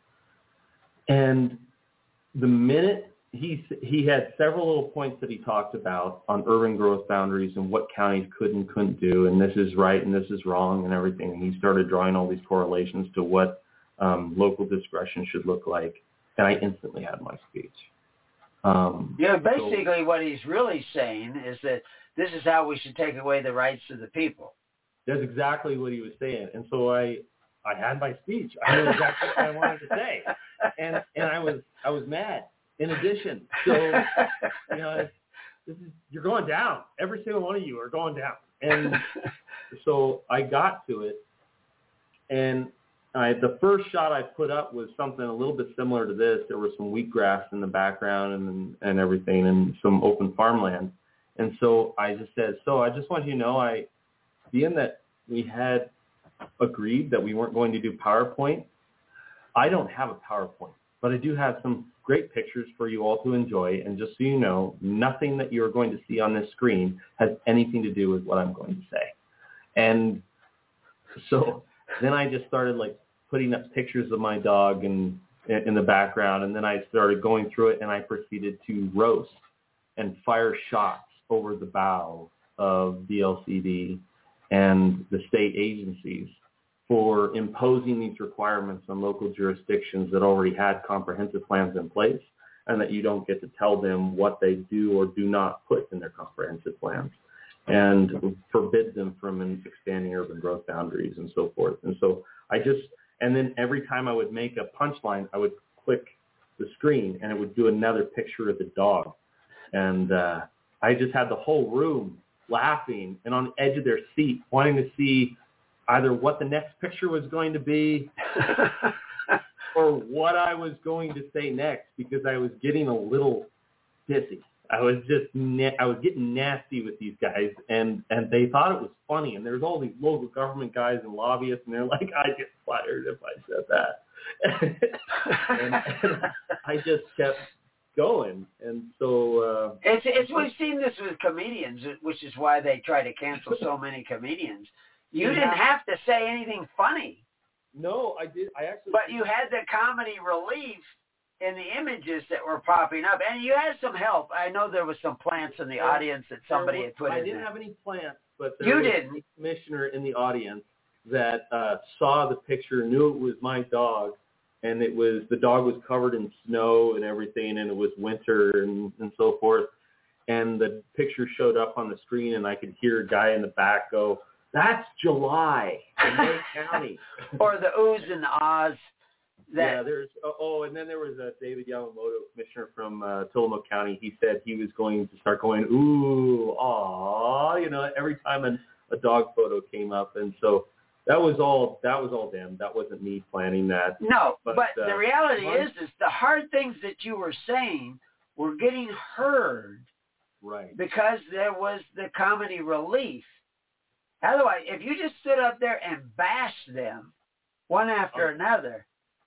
And the minute he he had several little points that he talked about on urban growth boundaries and what counties could and couldn't do, and this is right and this is wrong and everything. And he started drawing all these correlations to what um, local discretion should look like, and I instantly had my speech. Um, yeah, basically so, what he's really saying is that this is how we should take away the rights of the people. That's exactly what he was saying. And so I, I had my speech. I knew exactly what I wanted to say. And and I was I was mad in addition. So, you know, this is, you're going down. Every single one of you are going down. And so I got to it. And I, the first shot I put up was something a little bit similar to this. There was some wheatgrass in the background and and everything, and some open farmland. And so I just said, so I just want you to know, I, being that we had agreed that we weren't going to do PowerPoint, I don't have a PowerPoint, but I do have some great pictures for you all to enjoy. And just so you know, nothing that you're going to see on this screen has anything to do with what I'm going to say. And So then I just started like putting up pictures of my dog and in the background, and then I started going through it, and I proceeded to roast and fire shots over the bow of the L C D and the state agencies for imposing these requirements on local jurisdictions that already had comprehensive plans in place, and that you don't get to tell them what they do or do not put in their comprehensive plans, and forbid them from expanding urban growth boundaries and so forth. And so I just, and then every time I would make a punchline, I would click the screen and it would do another picture of the dog. And uh, I just had the whole room laughing and on the edge of their seat, wanting to see either what the next picture was going to be or what I was going to say next, because I was getting a little pissy. I was just, na- I was getting nasty with these guys, and, and they thought it was funny. And there's all these local government guys and lobbyists, and they're like, I'd get fired if I said that. and, and I just kept going. And so uh, it's, it's we've seen this with comedians, which is why they try to cancel so many comedians. You didn't have to say anything funny. No, I did. I actually. But you had the comedy relief in the images that were popping up, and you had some help. I know there was some plants in the there, audience that somebody was, had put I in didn't there. have any plants, but there you was didn't. a commissioner in the audience that uh, saw the picture, knew it was my dog, and it was the dog was covered in snow and everything, and it was winter and, and so forth. And the picture showed up on the screen, and I could hear a guy in the back go, "That's July in Lake County." Or the oohs and the ahs. That, yeah, there's oh, and then there was a David Yamamoto, commissioner from uh, Tillamook County. He said he was going to start going, ooh, aw, you know, every time a, a dog photo came up, and so that was all. That was all them. That wasn't me planning that. No, but, but uh, the reality one, is, is the hard things that you were saying were getting heard, right? Because there was the comedy relief. Otherwise, if you just stood up there and bashed them one after oh. another.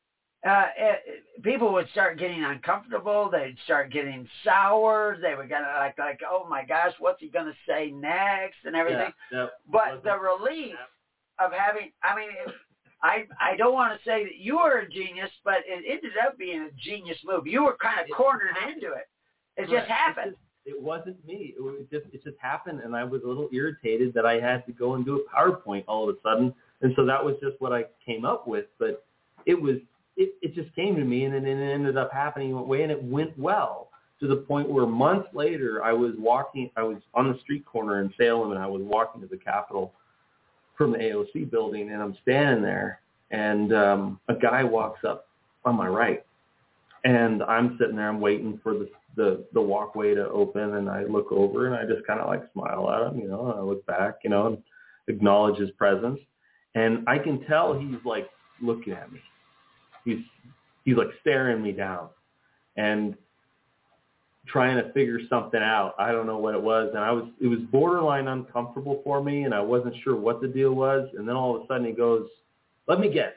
Uh, it, people would start getting uncomfortable. They'd start getting sour. They were gonna like, like, oh my gosh, what's he gonna say next, and everything. Yeah, yeah. But the relief yeah. of having, I mean, it, I I don't want to say that you were a genius, but it ended up being a genius move. You were kind of cornered into it. It Correct. just happened. It, just, it wasn't me. It was just it just happened, and I was a little irritated that I had to go and do a PowerPoint all of a sudden, and so that was just what I came up with. But it was. It, it just came to me, and then it ended up happening that way, and it went well to the point where months later I was walking, I was on the street corner in Salem, and I was walking to the Capitol from the A O C building, and I'm standing there, and um, a guy walks up on my right, and I'm sitting there, I'm waiting for the, the, the walkway to open, and I look over, and I just kind of like smile at him, you know, and I look back, you know, and acknowledge his presence, and I can tell he's like looking at me. He's he's like staring me down and trying to figure something out. I don't know what it was, and I was it was borderline uncomfortable for me, and I wasn't sure what the deal was. And then all of a sudden he goes, "Let me guess,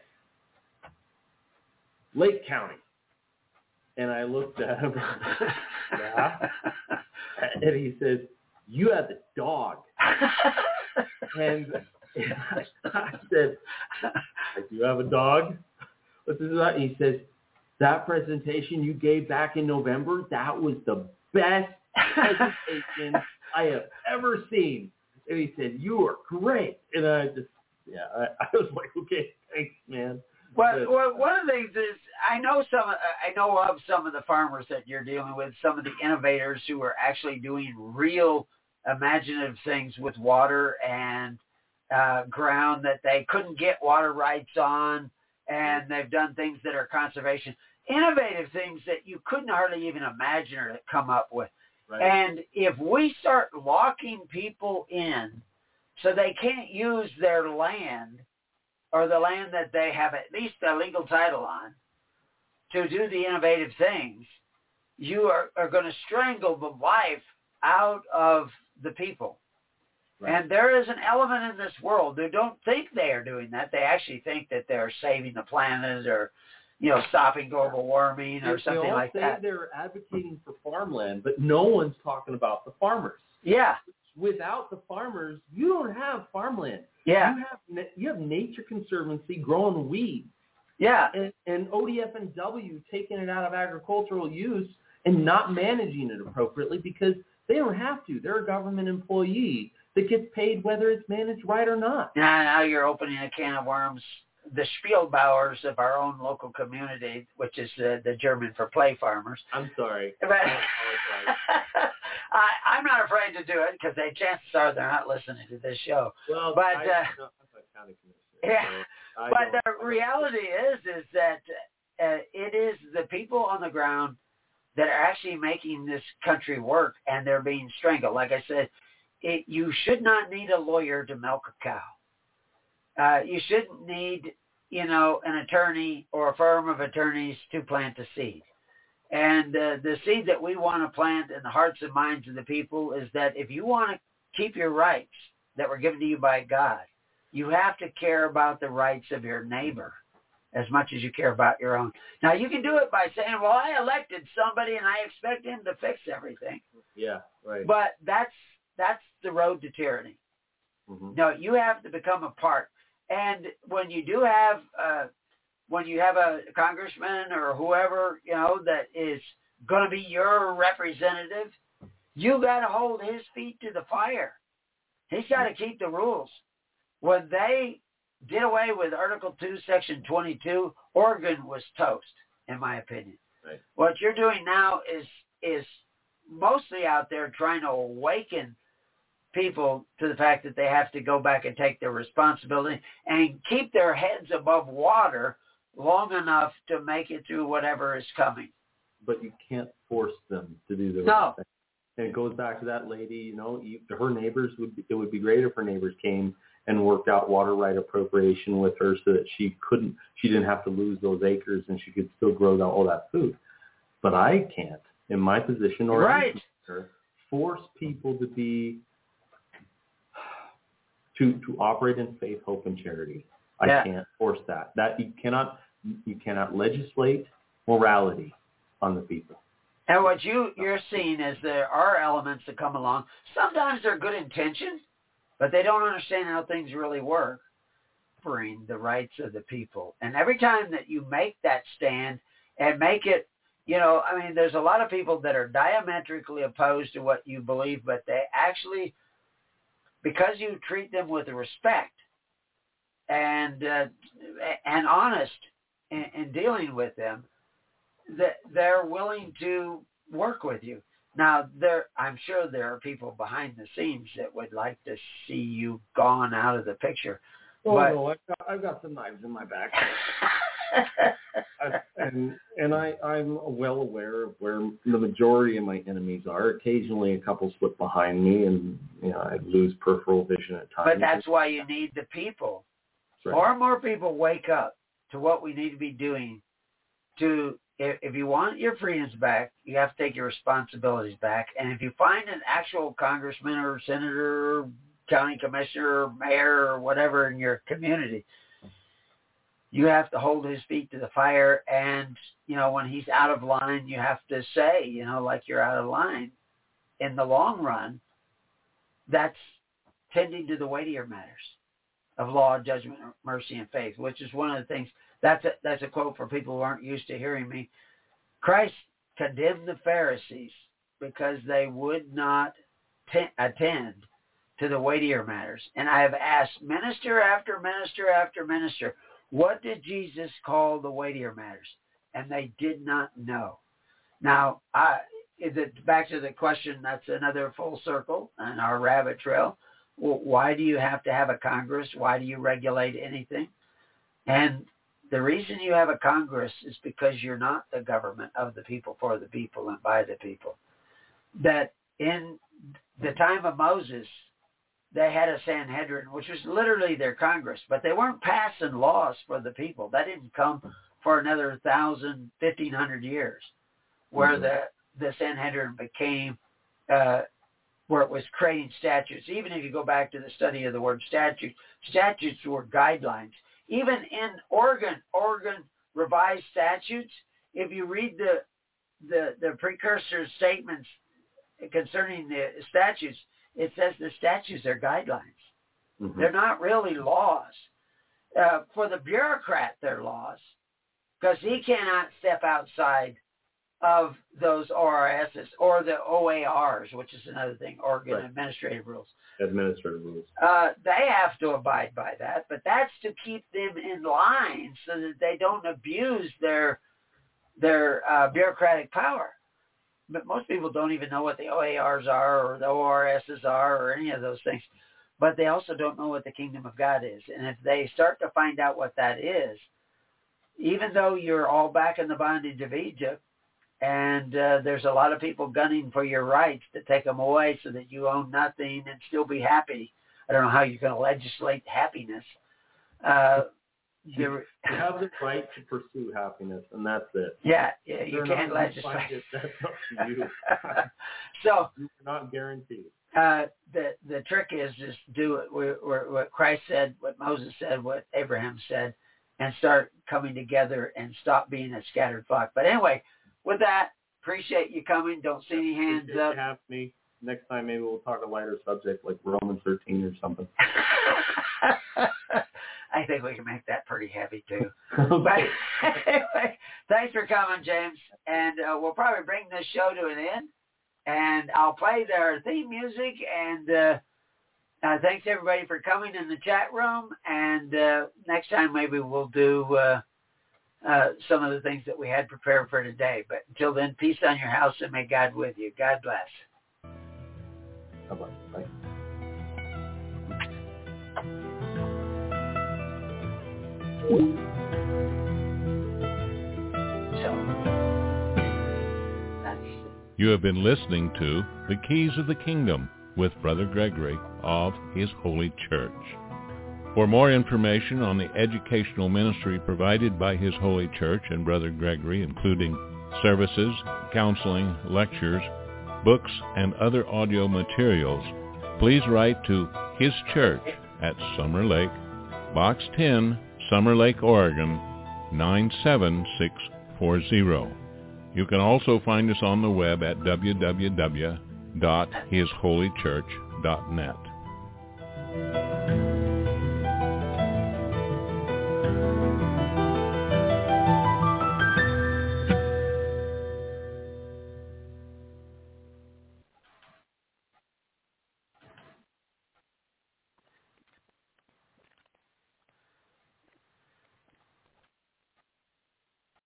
Lake County." And I looked at him, yeah, and he says, "You have the dog." and, and I, I said, "I do have a dog." But this is what he says, "That presentation you gave back in November, that was the best presentation I have ever seen." And he said, "You are great." And I just, yeah, I, I was like, okay, thanks, man. Well, but, well, one of the things is I know some, I know of some of the farmers that you're dealing with, some of the innovators who are actually doing real imaginative things with water and uh, ground that they couldn't get water rights on. And they've done things that are conservation, innovative things that you couldn't hardly even imagine or come up with. Right. And if we start locking people in so they can't use their land or the land that they have at least a legal title on to do the innovative things, you are, are going to strangle the life out of the people. Right. And there is an element in this world who don't think they are doing that. They actually think that they're saving the planet or, you know, stopping global warming or they, something they all like say that. They're advocating for farmland, but no one's talking about the farmers. Yeah. without the farmers, you don't have farmland. Yeah. You have you have Nature Conservancy growing weeds. Yeah. And, and O D F N W taking it out of agricultural use and not managing it appropriately because they don't have to. They're a government employee that gets paid whether it's managed right or not. Now, now you're opening a can of worms. The Spielbauers of our own local community, which is uh, the German for play farmers. I'm sorry. But, I apologize. I, I'm not afraid to do it because they chances are they're not listening to this show. Well, but I, uh, no, I'm a county commissioner. Yeah. So but the reality is, is that uh, it is the people on the ground that are actually making this country work, and they're being strangled. Like I said, it, you should not need a lawyer to milk a cow. Uh, you shouldn't need, you know, an attorney or a firm of attorneys to plant a seed. And uh, the seed that we want to plant in the hearts and minds of the people is that if you want to keep your rights that were given to you by God, you have to care about the rights of your neighbor as much as you care about your own. Now, you can do it by saying, well, I elected somebody and I expect him to fix everything. Yeah, right. But that's that's the road to tyranny. Mm-hmm. No, you have to become a part. And when you do have, uh, when you have a congressman or whoever, you know, that is going to be your representative, you got to hold his feet to the fire. He's got to keep the rules. When they did away with Article two, Section twenty-two, Oregon was toast, in my opinion. Right. What you're doing now is is mostly out there trying to awaken people to the fact that they have to go back and take their responsibility and keep their heads above water long enough to make it through whatever is coming. But you can't force them to do the No. right thing. And it goes back to that lady, you know, you, her neighbors, would be, it would be great if her neighbors came and worked out water right appropriation with her so that she couldn't, she didn't have to lose those acres and she could still grow that, all that food. But I can't, in my position or right. her, force people to be, to, to operate in faith, hope, and charity. I yeah. can't force that. That you cannot, you cannot legislate morality on the people. And what you, you're seeing is there are elements that come along. Sometimes they're good intentions, but they don't understand how things really work. Offering the rights of the people. And every time that you make that stand and make it, you know, I mean, there's a lot of people that are diametrically opposed to what you believe, but they actually, because you treat them with respect and uh, and honest in, in dealing with them, that they're willing to work with you. Now, there, I'm sure there are people behind the scenes that would like to see you gone out of the picture. Oh, but, no, I've got, I've got some knives in my back. I, and and I, I'm well aware of where the majority of my enemies are. Occasionally, a couple slip behind me, and you know I lose peripheral vision at times. But that's why you need the people. Right. More and more people wake up to what we need to be doing. To if, if you want your freedoms back, you have to take your responsibilities back. And if you find an actual congressman or senator, or county commissioner, or mayor, or whatever in your community, you have to hold his feet to the fire. And, you know, when he's out of line, you have to say, you know, like you're out of line. In the long run, that's tending to the weightier matters of law, judgment, mercy, and faith, which is one of the things. That's a, that's a quote for people who aren't used to hearing me. Christ condemned the Pharisees because they would not t- attend to the weightier matters. And I have asked minister after minister after minister, what did Jesus call the weightier matters? And they did not know. Now, I, is it back to the question, that's another full circle and our rabbit trail. Well, why do you have to have a Congress? Why do you regulate anything? And the reason you have a Congress is because you're not the government of the people, for the people, and by the people. That in the time of Moses, they had a Sanhedrin, which was literally their Congress, but they weren't passing laws for the people. That didn't come for another thousand, fifteen hundred years, where mm-hmm. the, the Sanhedrin became, uh, where it was creating statutes. Even if you go back to the study of the word statute, statutes were guidelines. Even in Oregon, Oregon revised statutes, if you read the, the, the precursor statements concerning the statutes, it says the statutes are guidelines. Mm-hmm. They're not really laws. Uh, for the bureaucrat, they're laws, because he cannot step outside of those O R S's or the O A Rs, which is another thing, Oregon Right. Administrative Rules. Administrative rules. Uh, they have to abide by that, but that's to keep them in line so that they don't abuse their their uh, bureaucratic power. But most people don't even know what the O A Rs are or the O R S's are or any of those things. But they also don't know what the kingdom of God is. And if they start to find out what that is, even though you're all back in the bondage of Egypt, and uh, there's a lot of people gunning for your rights to take them away so that you own nothing and still be happy. I don't know how you're going to legislate happiness. Uh, you have the right to pursue happiness, and that's it. Yeah, yeah, you They're can't not legislate. It, that's up to you. So you're not guaranteed. uh, the the trick is just do it. We're, we're, what Christ said, what Moses said, what Abraham said, and start coming together and stop being a scattered flock. But anyway, with that, appreciate you coming. Don't see any hands appreciate up. You have me. Next time, maybe we'll talk a lighter subject like Romans thirteen or something. I think we can make that pretty heavy too. Okay. But anyway, thanks for coming, James. And uh, we'll probably bring this show to an end. And I'll play their theme music. And uh, uh, thanks everybody for coming in the chat room. And uh, next time maybe we'll do uh, uh, some of the things that we had prepared for today. But until then, peace on your house and may God with you. God bless. Bye-bye. Bye. So, that's You have been listening to The Keys of the Kingdom with Brother Gregory of His Holy Church. For more information on the educational ministry provided by His Holy Church and Brother Gregory, including services, counseling, lectures, books, and other audio materials, please write to His Church at Summer Lake, Box ten, Summer Lake, Oregon, nine seven six four zero. You can also find us on the web at w w w dot his holy church dot net.